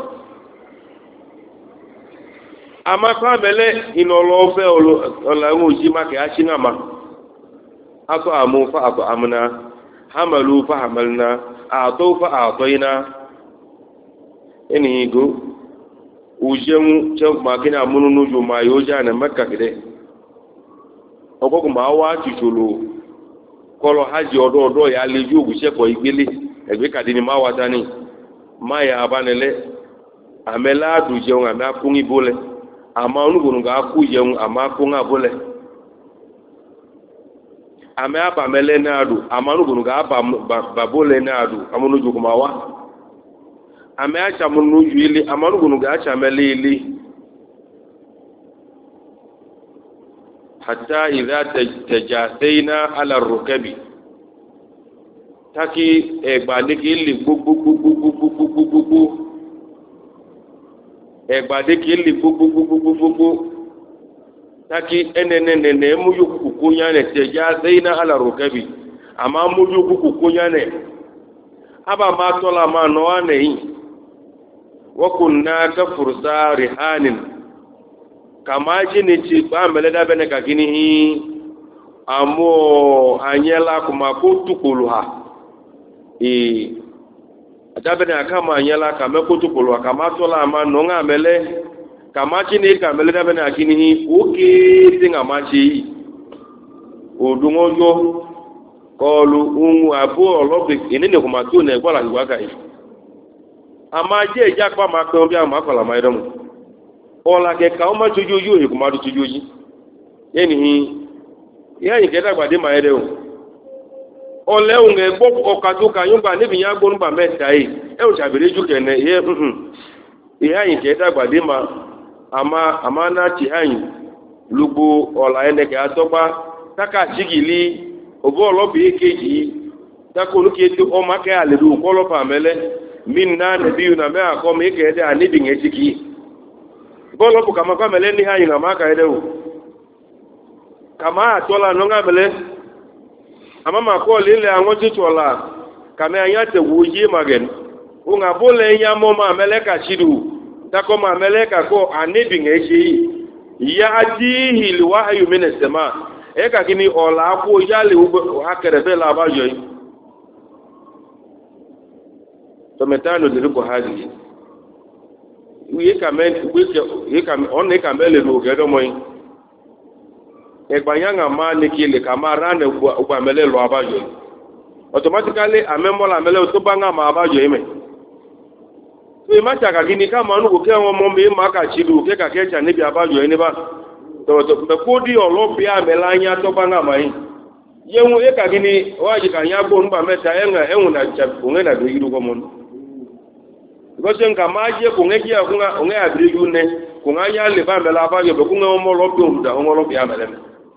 a máa kọ́ àmẹ́lẹ́ iná ọlọ́ọ̀fẹ́ ọ̀làwọ̀n òjì má kẹ́ á ṣí náà máa akọ àmú fa àkọ àmúná hamalu fa hamalna àtọ́ fa àtọ́ iná ẹni ìgò ujenwu chen makini amunu nuju ma yoja na makka gide ogogo ma wa chuchulu kolo haji odo odo ya leju oguse ko igbele egbe kadini ma wa tani ma ya abanele amela du jeun ama kungi bole ama onugunu ga ku jeun ama kunga bole ame aba mele na adu ama onugunu ga aba babole na adu amunuju kuma wa ame acha munu yuili amanu gunu ga acha melili hatta idha tajasaina ala rukabi taki egba deke li gbogbogbogbogbogbogbogbogbo egba deke li gbogbogbogbogbogbogbo taki enenenene muyu kukunya ne tajasaina ala rukabi ama muyu kukunya ne aba ma tola ma no ane wakunna ka fursa rihanin kama jini ci ba mele da bene ka kinihi amo anyela kuma ko tukulu ha e da bene akama anyela kama ko tukulu ha kama tola ma no nga mele kama jini ka mele da bene akinihi oke tinga ma chi odungojo kọlu unwu abụọ ọlọbik inene kuma tó na ẹgbọ́la ìwà gáyì a máa jẹ́ ìjá pa máa pẹ́ ọbí àwọn akọ̀lá máa rẹ̀mù ọ̀la kẹka ọ máa tójú ojú òyìnkú máa tójú ojú yẹ́nìí yẹ́nìí kẹtàgbàdé máa rẹ̀ o ọ̀lẹ́hùn ẹgbọ́ ọkà tó ka yóò gbà níbi yá gbónú bà mẹ́ta yìí ẹ̀hùn ṣàbẹ̀rẹ̀ jù kẹ̀nẹ̀ yẹ́nìí kẹtàgbàdé máa àmà náà ti hàyìn lugbo ọ̀la ẹnẹkẹ̀ atọ́gbá tákà sígìlì obo olobi ekeji takolu kete o make aledu ko lo pa mele minna nabiyu na me ako me kede anibi ngechiki bolo bu kama kwa mele ni hayi na maka ede o kama atola no nga mele ama ma ko le le anwo chichola kame anya te wuji magen unga bole nya mo ma meleka chidu tako ma meleka ko anibi ngeshi ya atihi liwahyu min as-sama e ka kini ola ko yale akere be la ba yoyi to metano de ko hadi uye kamen uye kamen on ne kamele do gedo moyi egbanyanga ma ne kile kamara ne ugba mele lo abajo automatically amemola mele to banga ma abajo ime we ma chaka gini kama nu ko ke won mo me ma ka chidu ke ka ke cha ne bi abajo ni ba to to be ko di olopia melanya to banga mai yenwu e ka gini waji ka nya gbo nba meta enga enwu na cha unge na do yiru ko mon because nka ma je ko nge ya kunga unge adri yune kunga nya le ba mela abajo be kunga mo lo do da mo lo bia mele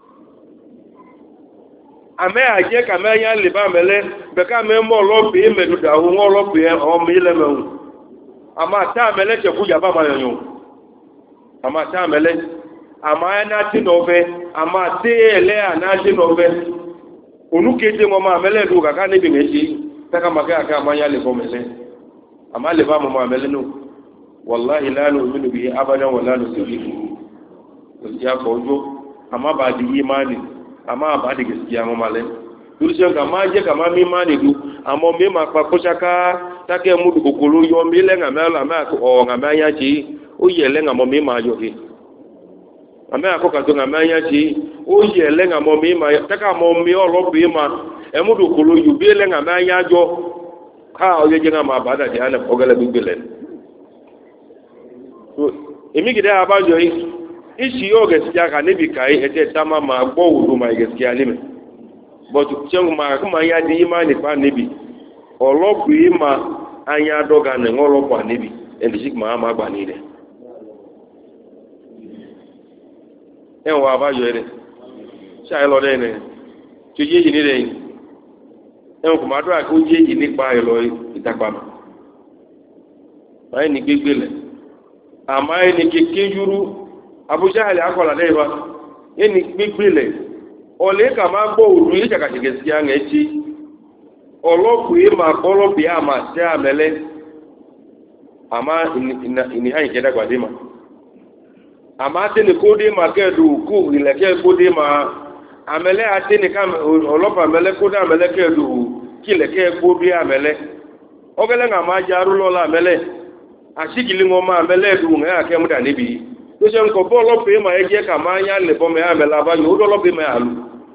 ame aje ka me nya le ba mele be ka me mo lo bi me du da hu mo lo bi o mi le me ama ta mele che ku ya ba ma yo ama ta mele ama na ti no be ama te ele ana ti no be onu keje mo ma mele du ka ka ne bi ngeji ta ka ma ka ka ma nya le ko mele ama le ba mo ma mele no wallahi la nu'minu bihi abadan wa la nusbihu ya ko jo ama ba di imani ama ba di gaskiya mo male dulce ga ma je kama mi mani du amo me ma pa ko chaka take mu du kokolo yo mi le nga mela ma ko o nga ma nya ji o ye le nga mo mi ma yo ki ama ko ka to nga ma nya ji o ye le nga mo mi ma taka mo mi o lo bi ma e mu du kokolo yu bi le nga ma nya jo ka o ye je nga ma ba da ja na o gele bi bi le so emi gida abajo yi isi yo gaskiya ka ne bi kai ete tama ma gbo wudu ma gaskiya ne but chengu ma kuma ya di imani pa nibi oloku ima anya doga ne ngolo kwa nibi endi sik ma ma gba ni de en wa ba yo ere sha ilo de ne ti je ni de en kuma do ak o je ni pa ilo itapa ma ai ni gbegbele ama ni kekejuru abuja ale akola de ba eni gbegbele ole ka ma gbo uru ile jaka jigesiya ngechi oloku ima olobi ama se amele ama ini hayi keda kwa dima ama tene kodi ma kedu ku ile ke kodi ma amele atene kam olopa amele kodi amele kedu kile ke kodi amele ogele nga ma jaru lola amele ashigili ngoma amele du nga ke muda nibi to se nko bo olopa ima eje ka ma nya le bo me amele aba yo olopa ima alu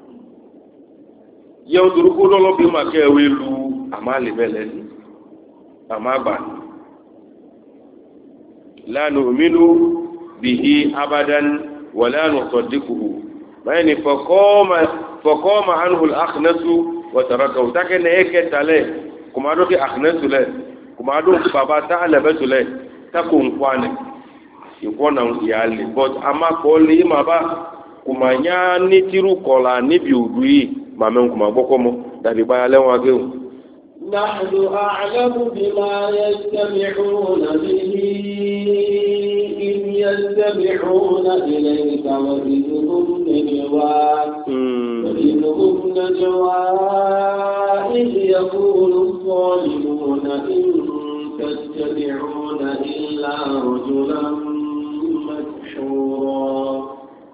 yau duruku lolo bi ma ke welu amali bele amaba la nu'minu bihi abadan wa la nusaddiquhu bayni faqama faqama anhu al-akhnas wa tarakahu takene eke tale kuma do ke akhnas le kuma do baba ta'ala betule takun kwane ikona yali but ama ko li ma ba kuma nya ni tiru kola ni bi udui mamen kuma bokomo dari baya lewa ge nahnu a'lamu bima yastami'una bihi in yastami'una ilayka wa idhum najwa wa idhum najwa idh yaqulu adh-dhalimuna in tattabi'una illa rajulan mashhura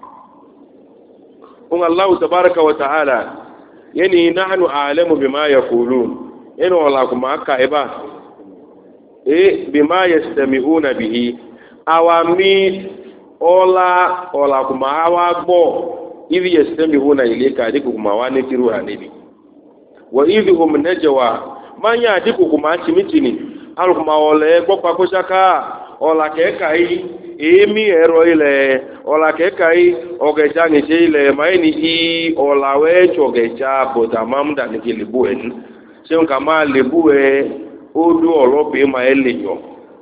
Allah tabaraka wa ta'ala yani nahnu a'lamu bima yaqulun ina wala kuma aka iba eh bima yastami'una bihi awami ola ola kuma awa gbo ibi yastami'una ilayka diku kuma wani tiru anibi wa idhum najwa manya diku kuma chimitini al kuma ole gbo pa shaka ola ke kai emi ero ile ola ke kai ogeja ni je ile maini i ola we chogeja bota mamda ni kilibu en se on kama lebu e odu olope ma eleyo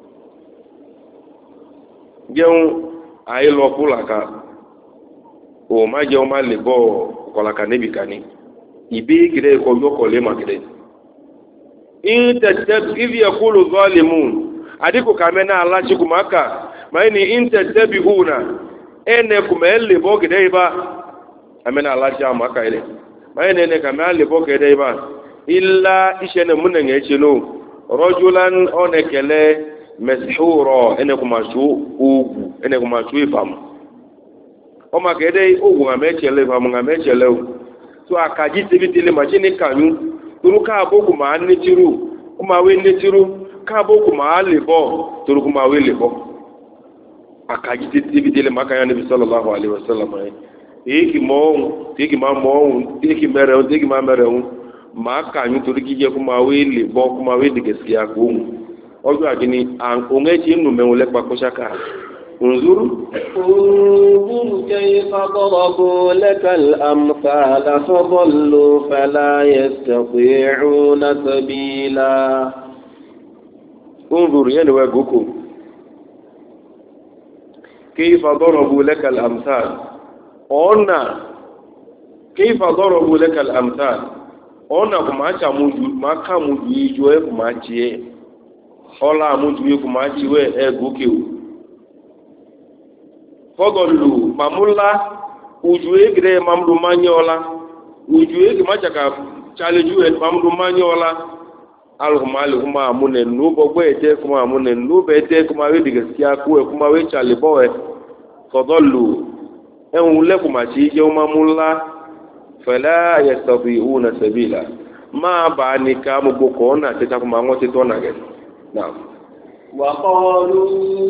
jeun ai lo kulaka o ma je o ma lebo kola kanebi kani ibi gire ko yoko le ma gire in tatab if yaqulu zalimun adiko kamena Allah chikumaka maini inta tabiuna ene kumelle bogide ba amena Allah ja maka ile mai ne ne kama ale boke dai ba illa ishene munen ya ce no rajulan onekele mashhura ene kuma su ugu ene kuma su ifam o ma kede ugu nga mechele fam nga mechele so akaji tibitile machine kanyu turu ka boku ma ni tiru kuma we ni tiru ka boku ma lebo turu kuma we lebo akaji tibitile makaya nabi sallallahu alaihi wasallam eki mo teki ma mo teki mere teki ma mere ma kanyu turu kije kuma we lebo kuma we de gaskiya ko ojo agini an ongechi nu menwole pa shaka unzuru unzuru kayfa darabu lakal amsal fadallu fala yastati'una sabila unzuru yani wa guku kayfa darabu lakal amsal ona kayfa darabu lakal amsal ona kuma cha muju maka muju ijo e kuma chie ọlá àmújúwé kò máa jíwé ẹgbókè o fọ́gọ̀lù mamúlá ujúwé gẹ́gẹ́ mamúdó máa ń yẹ ọlá ujúwé kì máa jàkà chalejú ẹ mamúdó máa ń yẹ ọlá alùpùpù kò máa múnẹ̀ nù bọ́gbọ́ ẹ̀dẹ́ kò máa múnẹ̀ nù bẹ́ẹ̀dẹ́ kò máa wé dìgẹ̀ sí akó ẹ kò máa wé chalebọ́ ẹ fọ́gọ̀lù ẹ̀hún lẹ́kùn máa ṣe jẹ́ mamúlá fẹ̀lẹ́ ayẹsọ̀fì ìhùn nà sẹ́bìlà máa bá a ní ká gbogbo kọ́ ọ́nà àti takùn máa wọ́n ti tọ́ nàgẹ̀. نعم وقالوا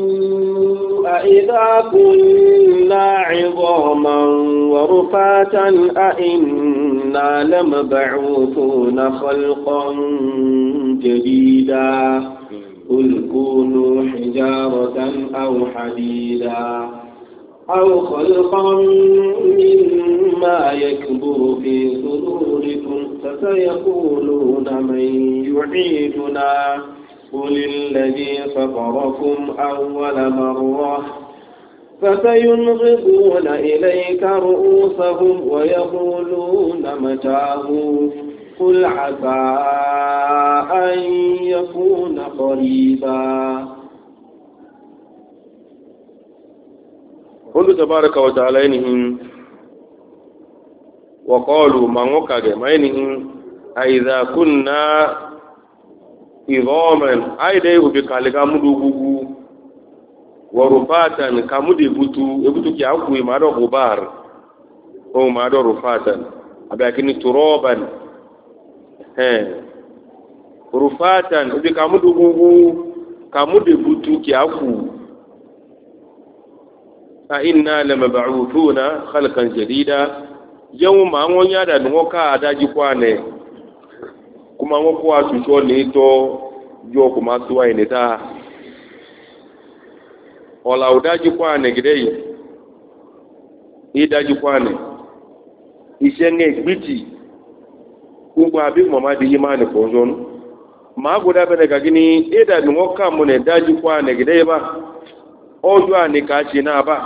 أئذا كنا عظاما ورفاتا أئنا لمبعوثون خلقا جديدا قل كونوا حجارة أو حديدا أو خلقا مما يكبر في صدوركم فسيقولون من يعيدنا قل الذي فطركم أول مرة فسينغضون إليك رؤوسهم ويقولون متاه قل عسى أن يكون قريبا قل تبارك وتعالى إنهم وقالوا ما وقع ما إنهم أئذا كنا iroman ai dai ubi kalika mudu gugu warufatan kamudi butu ebutu ki aku ma do gubar o ma do rufatan abakini turoban he rufatan ubi kamudu gugu kamudi butu ki aku a inna lamab'uthuna khalqan jadida yawma ngonya da ngoka adaji kwane kuma wọ́n kó àtúnṣọ́ ní tọ́ yọ kò máa tó wáyé níta ọ̀là òdájú kọ́ ànẹ̀ gẹ́gẹ́ yìí ìdájú kọ́ ànẹ̀ iṣẹ́ ní ẹgbìtì gbogbo àbí mọ̀má di yí máa nì pọ̀ ṣọ́nù máa gbọ́dá bẹ́ẹ̀ gàgí ní ìdàbí wọ́n kà mọ̀ ní dájú kọ́ ànẹ̀ gẹ́gẹ́ yìí bá ọjọ́ ànẹ̀ kà á ṣe náà bá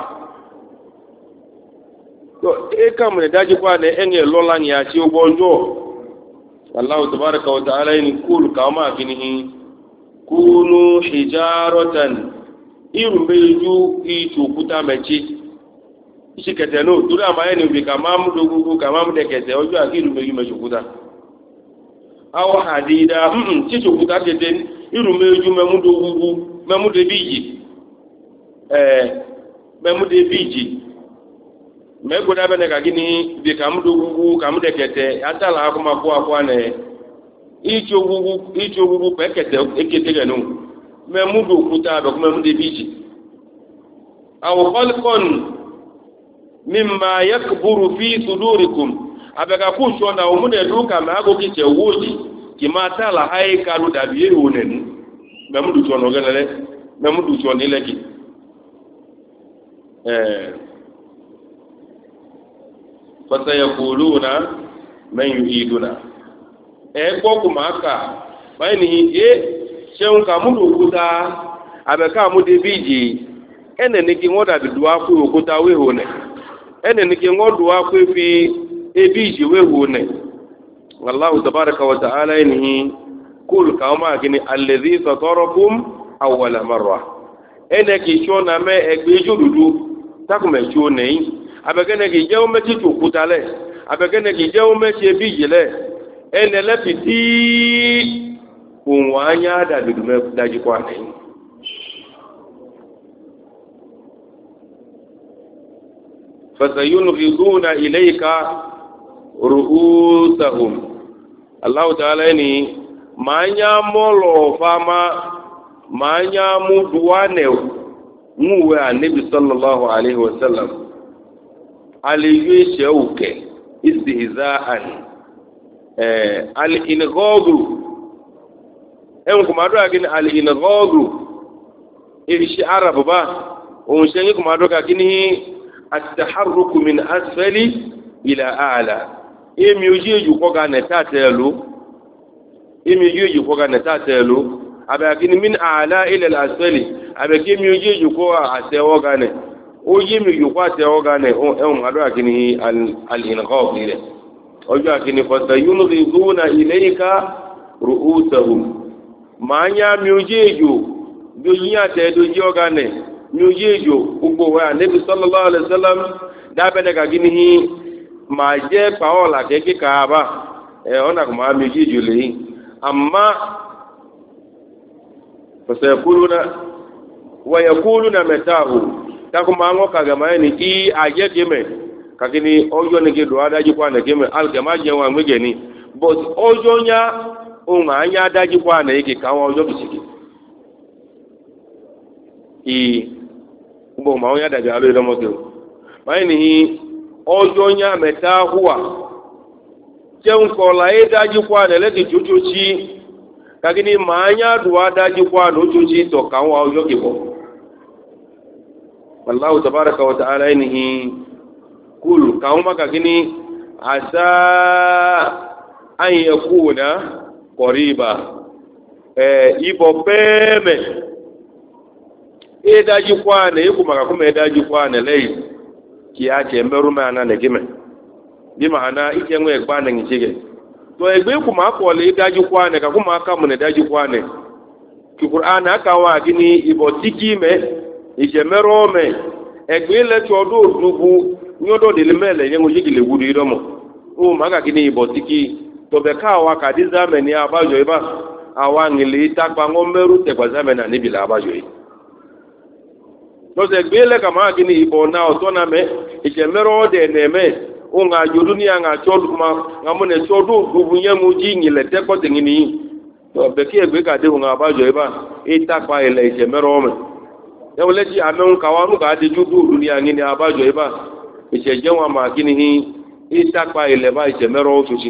ẹ̀ka mọ̀ ní dájú kọ́ ànẹ̀ ẹni ẹ̀ lọ́la ní àṣẹ ọgbọ́ ọjọ́ Allah tabaraka wa ta'ala yin kul kama kinihi kunu hijaratan irumbeju itu kuta mechi isikete no dura ma eni bi kama mudugu kama mudekete ojo aki irumbeju meju kuta aw hadida mm ti kuta tete irumbeju memudugu memude biji eh memude biji megoda bene ka gini bi kamdu gugu kamde kete atala akuma kwa kwa ne icho gugu icho gugu pekete ekete genu memudu kuta do kuma mude biji aw khalqan mimma yakburu fi sudurikum abeka kusho na umune duka mago kiche woji kimatala haikalu dabiye wonen memudu chono genele memudu choni leki eh fasayaquluna man yu'iduna e gboku maka bayini e seun ka mudu okuta abeka mude biji ene ni ki ngoda duwa ku okuta we hone ene ni ki ngodwa ku fi e biji we hone wallahu tabaaraka wa ta'ala inhi kul kama gini alladhi fatarakum awwala marra ene ki shona me egbe jodudu takume shone abegene ki je o meti to kutale abegene ki je o meche bi jile ene le piti unwa anya da bidume daji kwa ni fasayunghiduna ilayka ru'usahum Allah ta'ala ni manya molo fama manya muduwane muwe anabi sallallahu alaihi wasallam aliyu shauke istihza'an eh al-inghadu en kuma do agin al-inghadu ishi arab ba on shengi kuma do kini at-taharruk min asfali ila a'la emi ojeju ko ga netatelu emi ojeju ko ga netatelu abakini min a'la ila al-asfali abakini ojeju ko atewo ga ne oye mi yo kwa te oga ne o ngado akini al-inghaf ile ojo akini fasayunghiduna ilayka ru'usahum manya mi ojeju do yin te do ji oga ne mi ojeju ugbo wa nabi sallallahu alaihi wasallam da be daga gini ma je paola keke kaaba e ona kuma mi ojeju le amma fasayakuluna wa yakuluna matahu takuma ngo kaga mayni i aje keme kakini ojo ne ke do adaji kwa ne keme alkema je wa mwege ni but ojo nya unga anya adaji kwa ne ke kawo ojo bisiki i ubo ma onya daji alo lomo ke mayni ojo nya meta huwa jeun ko la adaji kwa ne le ke chuchuchi kakini ma anya do adaji kwa no chuchi to kawo ojo ke bo والله تبارك وتعالى إنه كل كوما كني عسى أن يكون قريبا إيبو بيم إذا جوان يكون معكم إذا جوان لي كي أتمروا معنا نجمع بمعنى إيجانو يكبان نجيجي to egbe ku ma ko le daju kwane ka kuma aka mun daju kwane ki qur'an aka wa gini ibo tiki me ìṣẹ̀mẹ́rọ́ ọmọ ẹgbẹ́ lẹ́tọ́ ọdún òdúgbù ní ọdọ́ òdìlé mẹ́lẹ̀ yẹn ojú ìgìlẹ̀ wúdu ìrọ́mọ̀ ó mágàkí ní ìbọ̀ tí kí tọ̀bẹ̀ káwa kàdízámẹ̀ ní abájọ ibà àwa ngìlẹ̀ ìtàkpà wọn mẹ́rù tẹ̀gbàzámẹ̀ náà níbi làbájọ yìí lọ́sẹ̀ ẹgbẹ́ lẹ́kà mágàkí ní ìbọ̀ náà ọ̀tọ́ náà mẹ́ ìṣẹ̀mẹ́rọ́ ọdẹ nẹ̀mẹ́ ó ń àjòdú ní àwọn àtsọ́ ọdún òdúgbù yẹn mo jí ìngìlẹ̀ tẹ́kọ̀tẹ̀ ní tọ̀bẹ̀ kí ẹgbẹ́ kàdé wọn abájọ ibà ìtàkpà ilẹ̀ ìṣẹ̀mẹ́rọ́ ọmọ yau lati amen kawanu ka de judu dunia ngini abajo iba ise jewa ma kini hi itakpa ile ba ise mero otuchi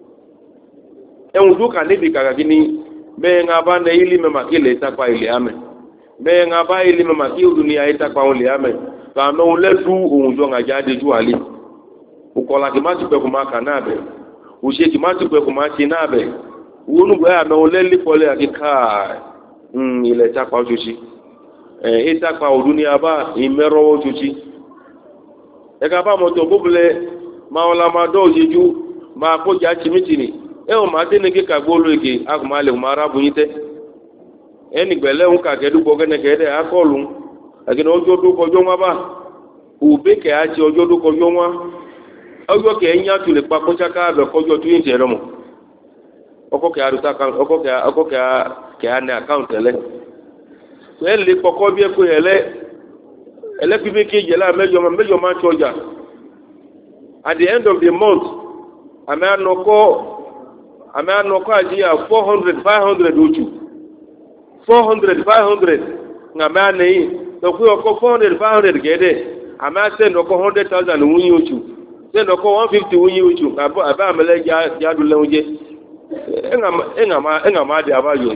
en duka ni bika kini be ngaba ne ili me makile itakpa ile ame be ngaba ili me makile dunia itakpa ile ame ka no le du ohun jo nga jade ju ali ukola ki ma ti pe ko ma kanabe u se ki ma ti pe ko ma ti nabe wonu gbe ame le li pole akika mm ile itakpa otuchi eh itakpa odunia ba imero otuchi e ka ba moto bubule ma ola ma do jeju ma ko ja chimitini e o ma tene ke ka gbolo eke akuma le ma rabu yite eni gbele un ka kedu bo gene kede akolu agina ojo du ko jo ba ube ke aji ojo du ko jo wa ojo ke nya tu le pa ko chaka be ko jo tu yin jero mo oko ke aruta kan oko ke oko ke ke ane account ele well le koko bi ko ele ele bi ke jela mejo ma mejo ma choja at the end of the month ama noko ama noko ajia four hundred five hundred uchu four hundred five hundred ngama nei to ku oko four hundred five hundred gede ama send oko one hundred thousand unyi uchu send oko one fifty unyi uchu aba aba amele ja ja dule unje engama engama engama de abayo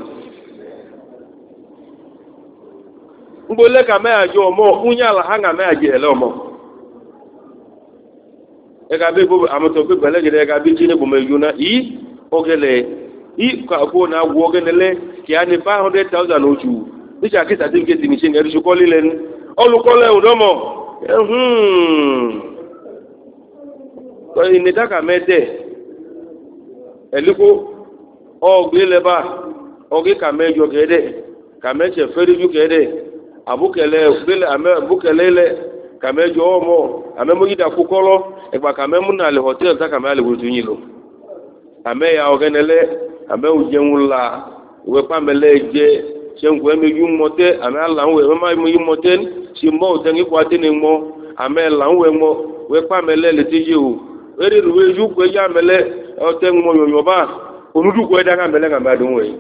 ngole ka me ajo mo unya la hanga me aje ele mo e ga be bo amoto pe gbele gede ga bi chine bo me yuna i ogele i ka ko na wo genele ki ani five hundred thousand oju ni ja ki certificate ni chine ri ko lilen olukole udomo hmm ko ni daka mede eliko o gbele ba oge ka mejo gede ka meche feri ju gede abukele gbele ame abukele le kamejo mo amemo yida kukolo egba kamemu na le hotel ta kamale wutunyilo ame ya ogenele ame ujenula we pamele je shengu eme yumote ame ala we ma mu yumoten shimo tengi kwati ni mo ame la we mo we pamele le tije o eri ruwe ju ko ya mele o ten mo yoyoba onudu ko da kamele ngambadun we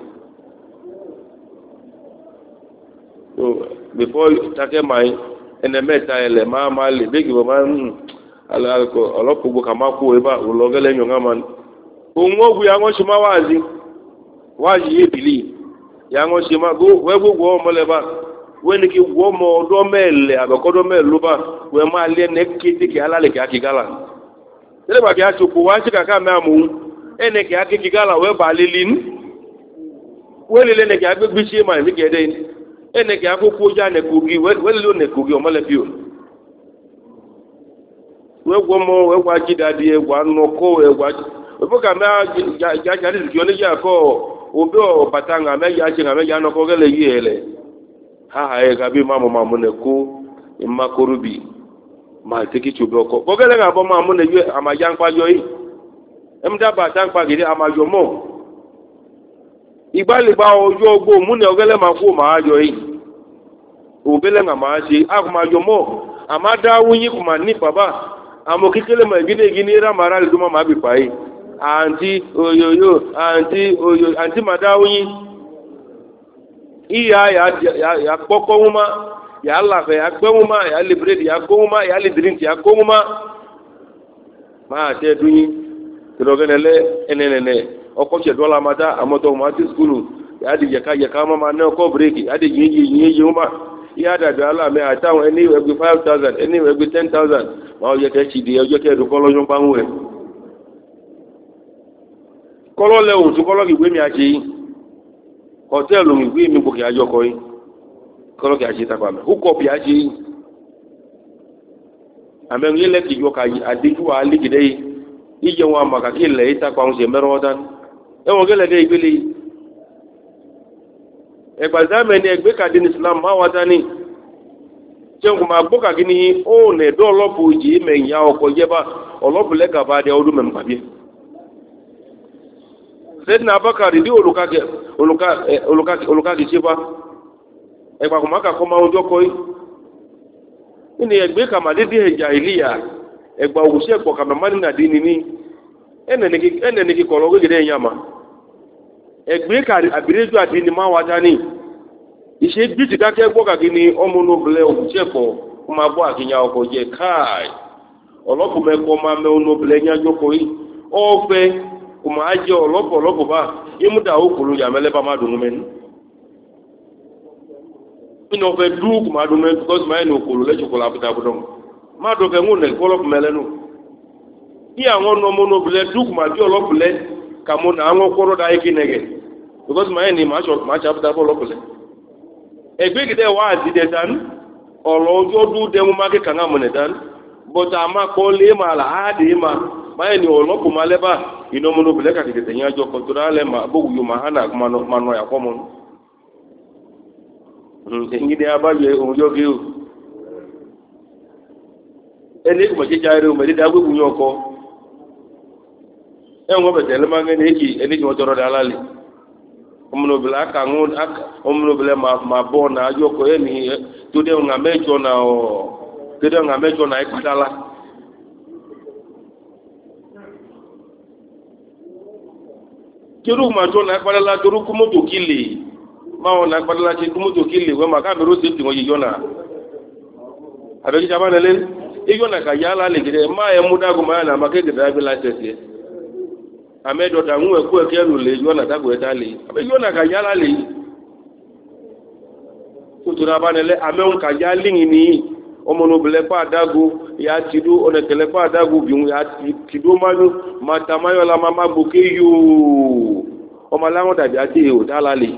so before take my ene meta ele ma ma le begi ba ma ala ko olopo gbo kama ku eba ulogele nyonga man onwo ya ngo shima wazi wazi yebili ya ngo shima go we gbo mo le ba we ni ki gwo mo do mele abekodo melu ba we ma le ne kiti ki ala le ki akigala tele ba ki achuku wa chika ka ma mu ene ki akigala we ba lilin we le ne ki agbegbi shi ma mi gede ene ki akoko ja ne kugi we le ne kugi o mo le bi o we gwo mo we gwa jidadi e gwa no ko e gwa obo ka ma ja ja ja ri ki oni ja ko obi o batanga me ya chi na me ya no ko gele yi ele ha ha e ga bi ma mo ma mo ne ko imma korubi ma te ki chubo ko ko gele ga bo ma mo ne ye amaja npa yo yi em da ba tan pa gidi amajo mo igbali ba ojo ogbo mu ne ogele ma ku ma ajo yi obele nga ma ji akuma jo mo amada wunyi kuma ni baba amo kikele ma gide gini ra mara le duma ma bi pai anti oyoyo anti oyo anti madawunyi iya ya ya ya poko uma ya la fe ya gbe uma ya le bread ya go uma ya le drink ya go uma ma te dunyi trogenele enenene oko che dola mata amoto ma ti skulu ya di yaka yaka ma na ko break ya di yin yin yin uma ya da da ala me atawon anywhere be five thousand anywhere be ten thousand ma o je ke chi di o je ke do kolo yon panwe kolo le o tu kolo ki gbe mi aje hotel mi gbe mi bo ki ajo ko yi kolo ki aje ta pa me hu ko bi aje ame ngi le ki yo ka yi adiju wa li gide yi ije wa maka ki le ita pa un se mero dan e won gele de igbele egbazame ni egbe ka din islam ma wata ni jengu ma gboka gini o ne do olopu ji me ya oko jeba olopu le ka ba de odu mem pabi sedna abakari di oluka ke oluka oluka oluka ki jeba egba ko maka ko ma ojo ko yi ni egbe ka ma de de jahiliya egba oguse ko ka ma na dini ni ene ni ki ene ni ki ko lo gede nyama egbe ka abireju adini ma wata ni ise biti ka ke gboka gini omo no ble oguse ko ma bo akinya oko je kai olopo me ko ma me no ble nya joko yi o fe ko ma je olopo olopo ba imuda okulu ya mele ba ma dunu men ino fe du ko ma dunu men because ma no okulu le chokola buta budom ma do ke ngune ko olopo mele no i awon no mo no ble du ko ma bi olopo le ka mo na awon koro da ikinege because ma ni ma cho ma cha buta olopo le egbe gide wa di de dan olo ojo du de mu ma ke kan amune dan but ama ko le ma la adi ma ma ni olo ko ma le ba ino mo no ble ka ke te nya jo control ma bo yu ma hana ma no ma no ya ko mo mm ngi de aba ye o jo ge o ene ko ma je jaare o me de da gbe bu yo ko e ngo be tele ma ngene ki ene ki mo toro da lali omno bla ka ngun ak omno bla ma ma bona ajo ko eni to de nga mejo na o to de nga mejo na ikadala kiru ma to na ikadala toru ku moto kili ma o na ikadala ti ku moto kili we ma ka bero se ti won yiyo na abe jaba na len iyo na ka yala le gide ma e muda ko ma na ma ke gida bi la tete amedo da nwe ku e kelu le yo na dago etali abe yo na ka yala le kutura banele ame un ka yali ni omo no bele pa dago ya tidu one kele pa dago bi un ya tidu manu matamayo la mama buke yo o malawo da bi ati o dala le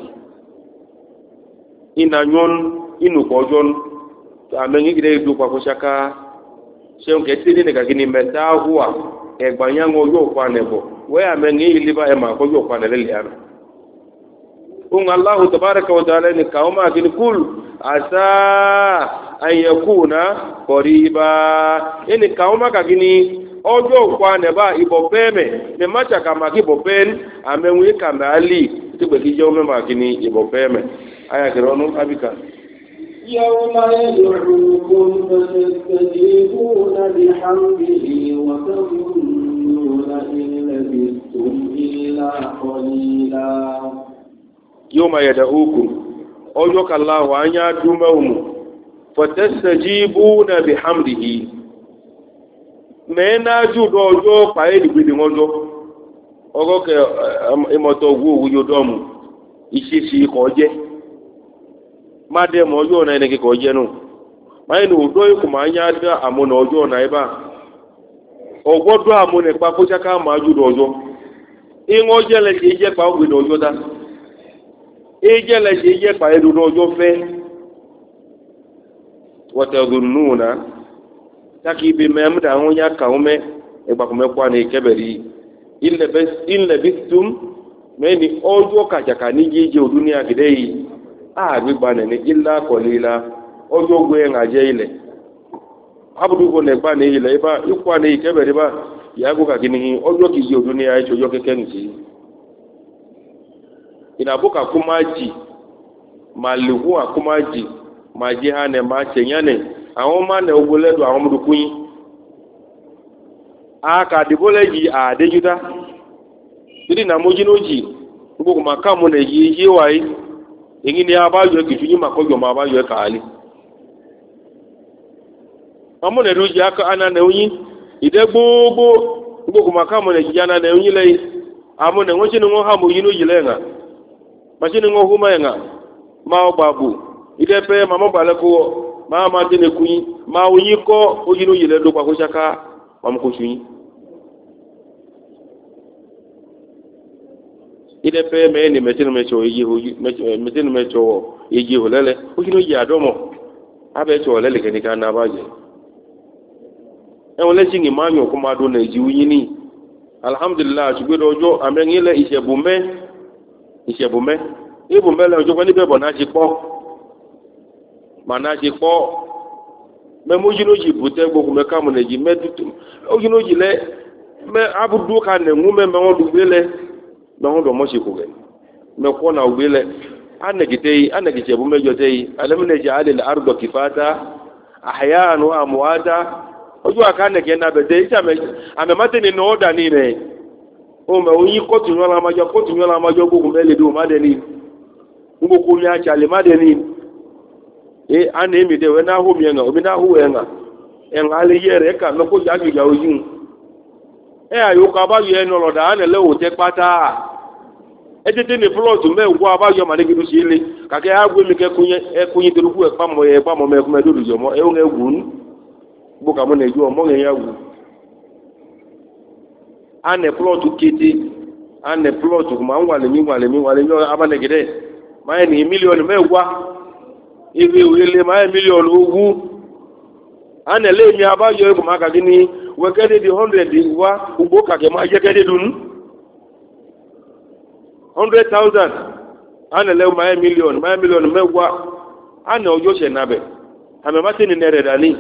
ina nyon inu ko jon ame ngi gide du kwa ko shaka se un ke tini ne ka gini meta huwa egbanya ngo yo kwa nebo we amengi iliba ema ko yo kwa nele yana un Allah tabaraka wa taala ni kauma kin kul asa an yakuna qariba ini kauma kagini ojo kwa neba ibopeme me macha kama kibopen amenwe kamali tugbe kijo me magini ibopeme aya kironu abika يوم يدعوكم فتستجيبون بحمده وتظنون إن لبثتم إلا قليلا يوم يدعوكم أوجوك الله أن يدعوكم فتستجيبون بحمده mena judo ojo pa edigbede mojo ogo ke imoto ogu ogu yodomu isisi ko je made mo ojo na ene ko je nu mai nu do iku ma anya da amuna ojo na iba ogbodo amuna pa ko jaka ma judo ojo ingo je le je je pa ogbedo ojo da e je le je je pa edu ojo fe wa tadhunnuna taki bi mem da won ya ka ume e gba ko me kwa ni keberi ille bes ille bistum meni ojo ka jaka ni jeje odunia gidei a gbe gba ne ni illa qalila ojo gbe en aje ile abudu ko ne gba ni ile ba ikwa ni keberi ba ya go ka kini ojo ki je odunia e ojo keke nti ina buka kumaji malihu akumaji maji hane ma chenyane àwọn ma na ogboledo àwọn mudukunyin aka diboleji a dejuda bidi na mojinoji gbogbo maka mo na yi yi wai yin ni abayo kitunyi makojo ma abayo kaali amo na roji aka ana na onyin ide gbogbo gbogbo maka mo na yi ana na onyin le amo na won chinu ha mo yino yi le nga ma chinu ngo huma nga ma ogbabu ide pe mama baleko ma ma tene kuyi ma oyin ko ojinu yile do pa ko saka mam ko suyin ide pe me ni metinu mecho yi hoyi metinu mecho yi holele ojinu yi adomo abe cho lele keni kana baje e wole singi manyo ko ma do na ji uyini alhamdulillah tugbedo ojo amengile isebume isebume ibume le ojo ko ni bebo na ji po mana ji po me mojinoji bute gbogbo me ka mo na ji medutu ojinoji le me abudu ka ne nwu me me won du gbele me won do mo se ko ge me ko na gbele anegitei anegije bu mejo tei alam ne ja'al al ardu kifata ahyaan wa amwata ojo aka ne ge na be de ita me ame mate ni no da ni re o me oyin ko tun la majo ko tun la majo gbogbo me le do ma de ni gbogbo mi a chale ma de ni e ana emi de we na hu mi nga obi na hu we nga en ale yere ka no ko jaju ja oyun e ayo ka ba ye no lo da ana le o te pata e tete ni plot me wo aba yo ma le gidu si ile ka ke agwe mi ke kunye e kunye de ruku e pa mo e pa mo me ku me do jo mo e o ngun bu ka mo ne ju mo nge ya wu ana plot kiti ana plot ku ma ngwa le mi ngwa le mi ngwa le yo aba ne gide ma ni million me wa ibi wile ma million ogu ana le mi abayo ko maka gini we gede di one hundred wa ugbo ka ke ma je gede dun one hundred thousand ana le ma million ma million mewa ana ojo se nabe ame ma tini nere dani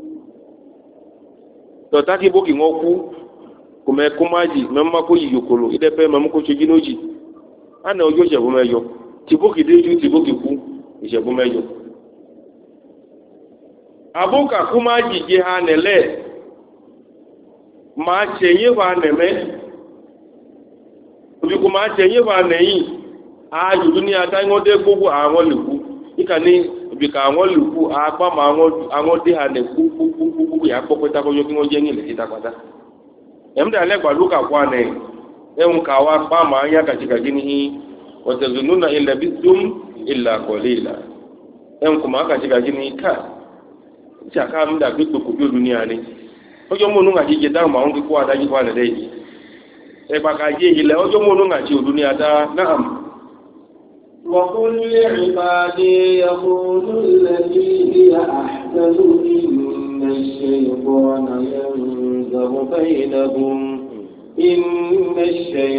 to taki boki ngoku kume kumaji memma ko yiyokolo ide pe mem ko chejinoji ana ojo se bu meyo tiboki deju tiboki ku ise bu meyo abuka kuma jije ha nele ma chenye wa neme obi kuma chenye wa neyi a judu ni ata ngode gbogbo awon liku ikani obi ka awon liku apa ma awon awon de ha ne ku ku ku ku ya popo ta ko yo ki won je ni le kita pada em da le gba luka kwa ne em ka wa pa ma ya ka jika gini wa tazununa illa bisum illa qalila em kuma ka jika gini ka chaka mda gbogbo ko dunia ni ojo mo nu nga je da ma on ko ada ji kwa le dei e ba ka je ile ojo mo nu nga ji dunia da naam wa qul li ibadi yaqulu allati hiya ahsanu inna ash-shaytana yanzahu bainahum inna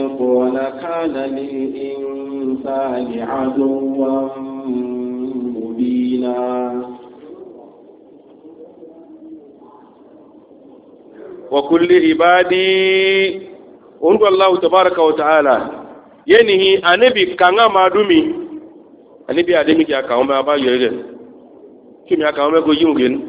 ash-shaytana kana lil insani aduwwan مبينا وكل عبادي أنت الله تبارك وتعالى ينهي أنبي كانا مادومي أنبي أدمي كي أكاومي أبا يوغن كم أكاومي كو يوغن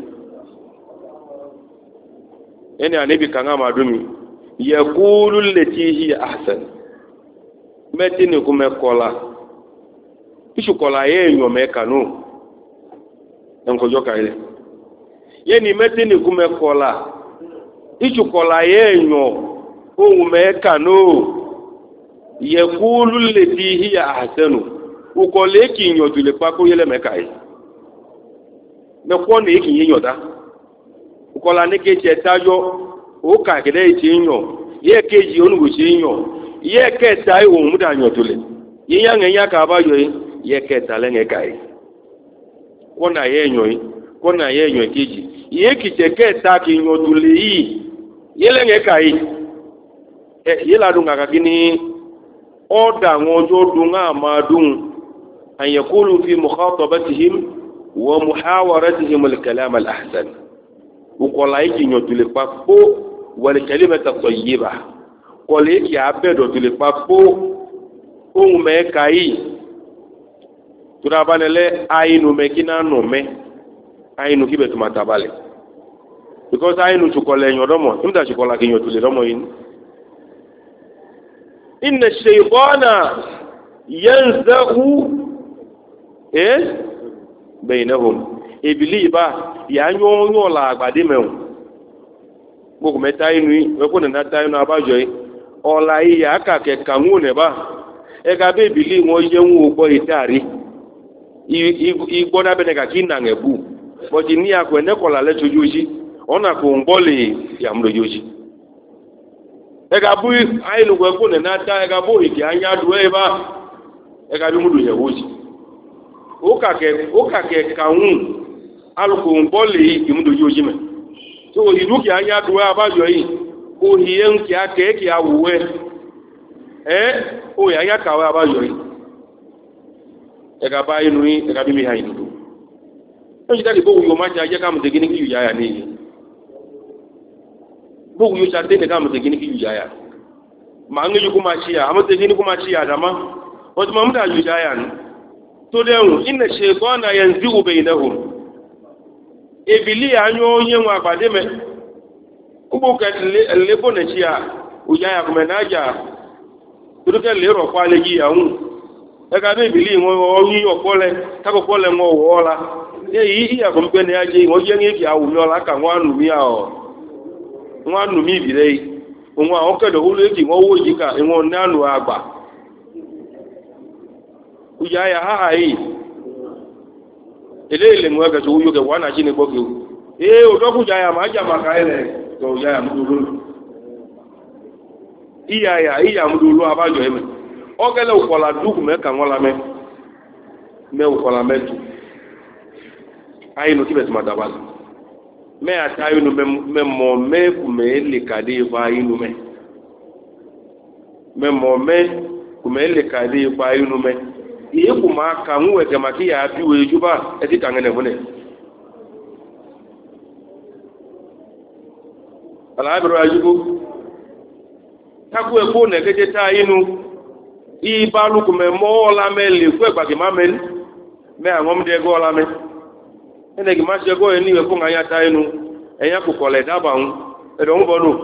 يعني أنبي كانا مادومي يقول التي هي أحسن متني كم كولا isu kola ye nyo me kanu enko joka ile yeni metini kume kola isu kola ye nyo ohun me kanu yaqulu allati hiya ahsanu ukole ki nyo dule pa ko yele me kai me ko ni ki yin yoda ukola ni ke che tayo o ka gele ti nyo ye keji onugo ti nyo ye ke tai ohun muda nyo dule yin ya ngenya ka ba yo yi ye keta lenge kai kona ye nyoi kona ye nyoi kiji ye kicheke ta ki nyoduli yi ye lenge kai e ye la dunga kakini oda ngojo dunga madun an yakulu fi mukhatabatihim wa muhawaratihim al-kalam al-ahsan ukola yi nyoduli papo wal kalimata tayyiba kole ki abedo duli papo o me kai turabanele ainu mekina no me ainu kibe tumatabale because ainu chukole nyodomo imda chukola kinyo tuliromo in inna shaytana yanzahu eh bainahum ibiliba ya nyonyo la agbade meun gbogbo meta inu we ko na ta inu abajo yi ola yi aka ke kanwu ne ba e ga be ibili won yewu ogbo itari igbo na bene ka kina ngebu boti ni akwe ne kola le tojoji ona ko ngbole ya mrojoji e ga bu ayilu gwe ko ne na ta e ga bo igi anya du e ba e ga bi mudu ye woji o ka ke o ka ke kaun aluko ngbole imudu joji me so idu ki anya du e ba jo yi o hiyen ki ake ki awuwe eh o ya ya kawe aba jo yi ega ba inu yi ega bi mi ha inu o ji dali bo yo ma ja je ka mu de gini ki yu ya ya ni bo yo cha de ka mu de gini ki yu ya ya ma ngi yu kuma chi ya amu de gini kuma chi ya dama o ti ma mu da yu ya ya ni to de un inna shaytana yanzi'u bainahum ibili anyo onye nwa agbade me ugbo ka le le bo ne chi ya u ya ya kuma na ja turuke le ro kwa le ji ya un ega be bili won oyin opole tako pole mo wola e yi ya ko mpe ne aje won je ngi awu mi ola ka won anu mi a o won anu mi bi re won a o kedo ulu eki won wo yi ka won na anu agba uya ya ha ai ele ele mo ga so yo ke wana chi ne gbo ke e o do ku ja ya ma ja ma ka ele to ya ya mu dulu iya ya iya mu dulu abajo eme ogele ukola dugu me kan wala me me ukola me tu ayinu kibet madabal me atayinu me me mo me ku me le kade fa ayinu me me mo me ku me le kade fa ayinu me iye ku ma kan we ke maki ya bi we juba e ti kan ne bune ala abiro ajugo taku e ko ne keje ta ayinu ibalu kume mo la me le ku egba ki ma me me awon de go la me ene ki ma se go eni we ko ngaya ta inu eyan ku kole daba un e do nbo nu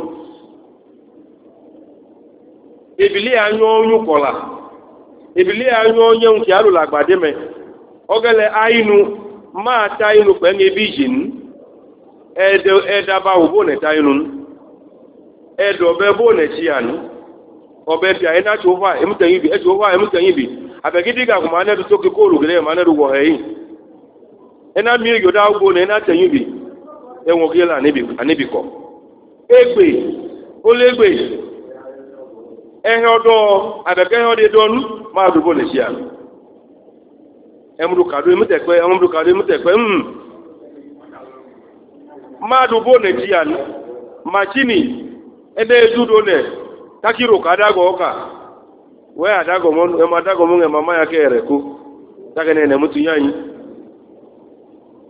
ibili anyo onyu kola ibili anyo onye un ki alu la gbade me ogele ainu ma ta inu pe nge bijin e de e daba ubo ne ta inu e do be bo ne chi anu obe bia ina chova emtenyi bi echova emtenyi bi abegidi ga kuma na to ke ko rugere ma na ruwo heyi ina mi yo da ugbo na ina tenyi bi enwo ke la nibi anibi ko egbe o legbe ehe odo abege he ode donu ma do bo le sia emru kado emutekwe emru kado emutekwe mm ma do bo ne sia machini ede judo ne takiro kadago oka we adago mon e madago mon e mama yake ereku takene ne mutu yanyi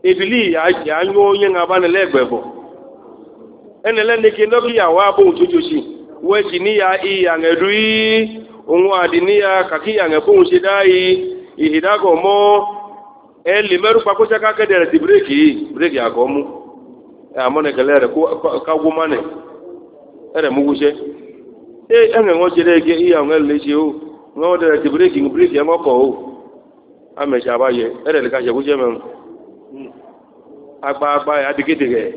ebili ya ya anyo onye ngabana legbebo enele ndike ndoki ya wa bo tujushi we chini ya i ya ngedui onwa adini ya kaki ya ngebo shidai ihidago mo eli meru pakocha ka kedere ti breki breki akomu amone kelere ka gumane ere mugushe e enge ngo jere ge iya ngel leji o ngo de ti breki breki ngo ko o ame shabaye ere le ka je guje men agba agba ya digidege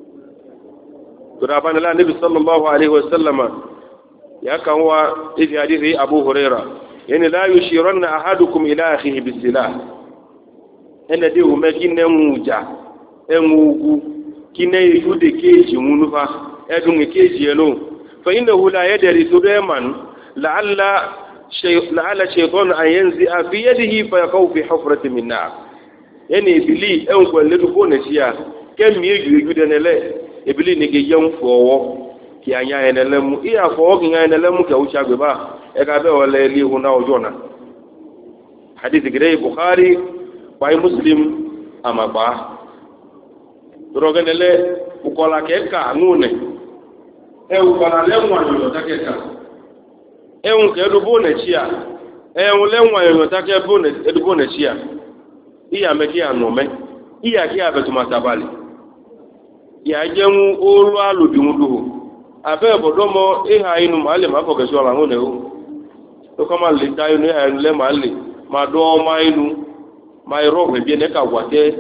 tura bana la nabi sallallahu alaihi wasallama ya kan wa fi hadithi abu huraira yani la yushiranna ahadukum ila akhihi bisilah ene de o me kinne muja enwugu kinne yude keji munufa edun keji eno fa innahu la yadri sulayman la'alla shay la'alla shaytan an yanzi'a fi yadihi fa yaqaw fi hufratin min nar yani ibili en ko le du bona sia kem mi eju eju de nele ibili ni ge yen fowo ki anya enele mu iya fowo ki anya enele mu ke o chagbe ba e ka be ole li hu na ojona hadith gre bukhari by muslim amagba rogenele ukola keka ngune e ukola le nwa yo takeka e un ke du bona chia e un le nwa yo take bona e du bona chia iya meki anome iya ki abetu matabali ya jemu olu aludumudu abe bodomo iha inu male mako keso la ngone o to kama le tayo ne ha le male ma do ma inu ma iro we bi ne ka wate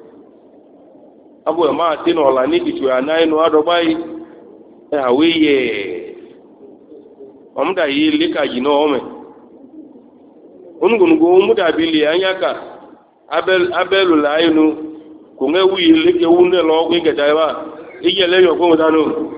abu ma tino la ni kitu ya na inu ado bai e awiye omda yi le ka jino ome onugo muda bili anyaka abel abelu la inu kunge wi leke wunde lo gwe gajaiba ije le yo ko dano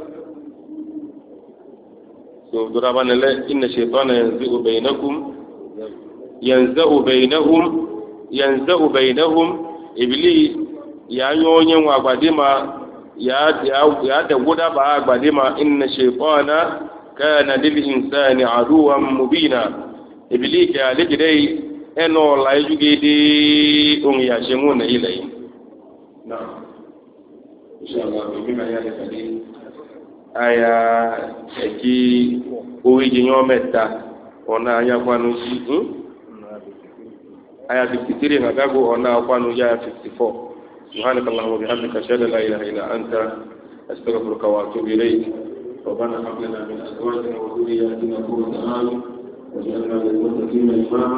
so durabana la inna shaytana yanzu bainakum yanzu bainahum yanzu bainahum ibli ya nyonye wa gbadima ya ya da guda ba gbadima inna shaytana kana lil insani aduwan mubina ibli ka lekidai eno la yugidi on ya shemuna ilai na inshallah bima ya kadi aya eki owi jinyo meta ona anya kwanu si hm aya fifty-three ngagago ona kwanu ya fifty-four subhanakallahumma wa bihamdika ashhadu an la ilaha illa anta astaghfiruka wa atubu ilayk ربنا هب لنا من ازواجنا وذرياتنا قرة اعين واجعلنا للمتقين اماما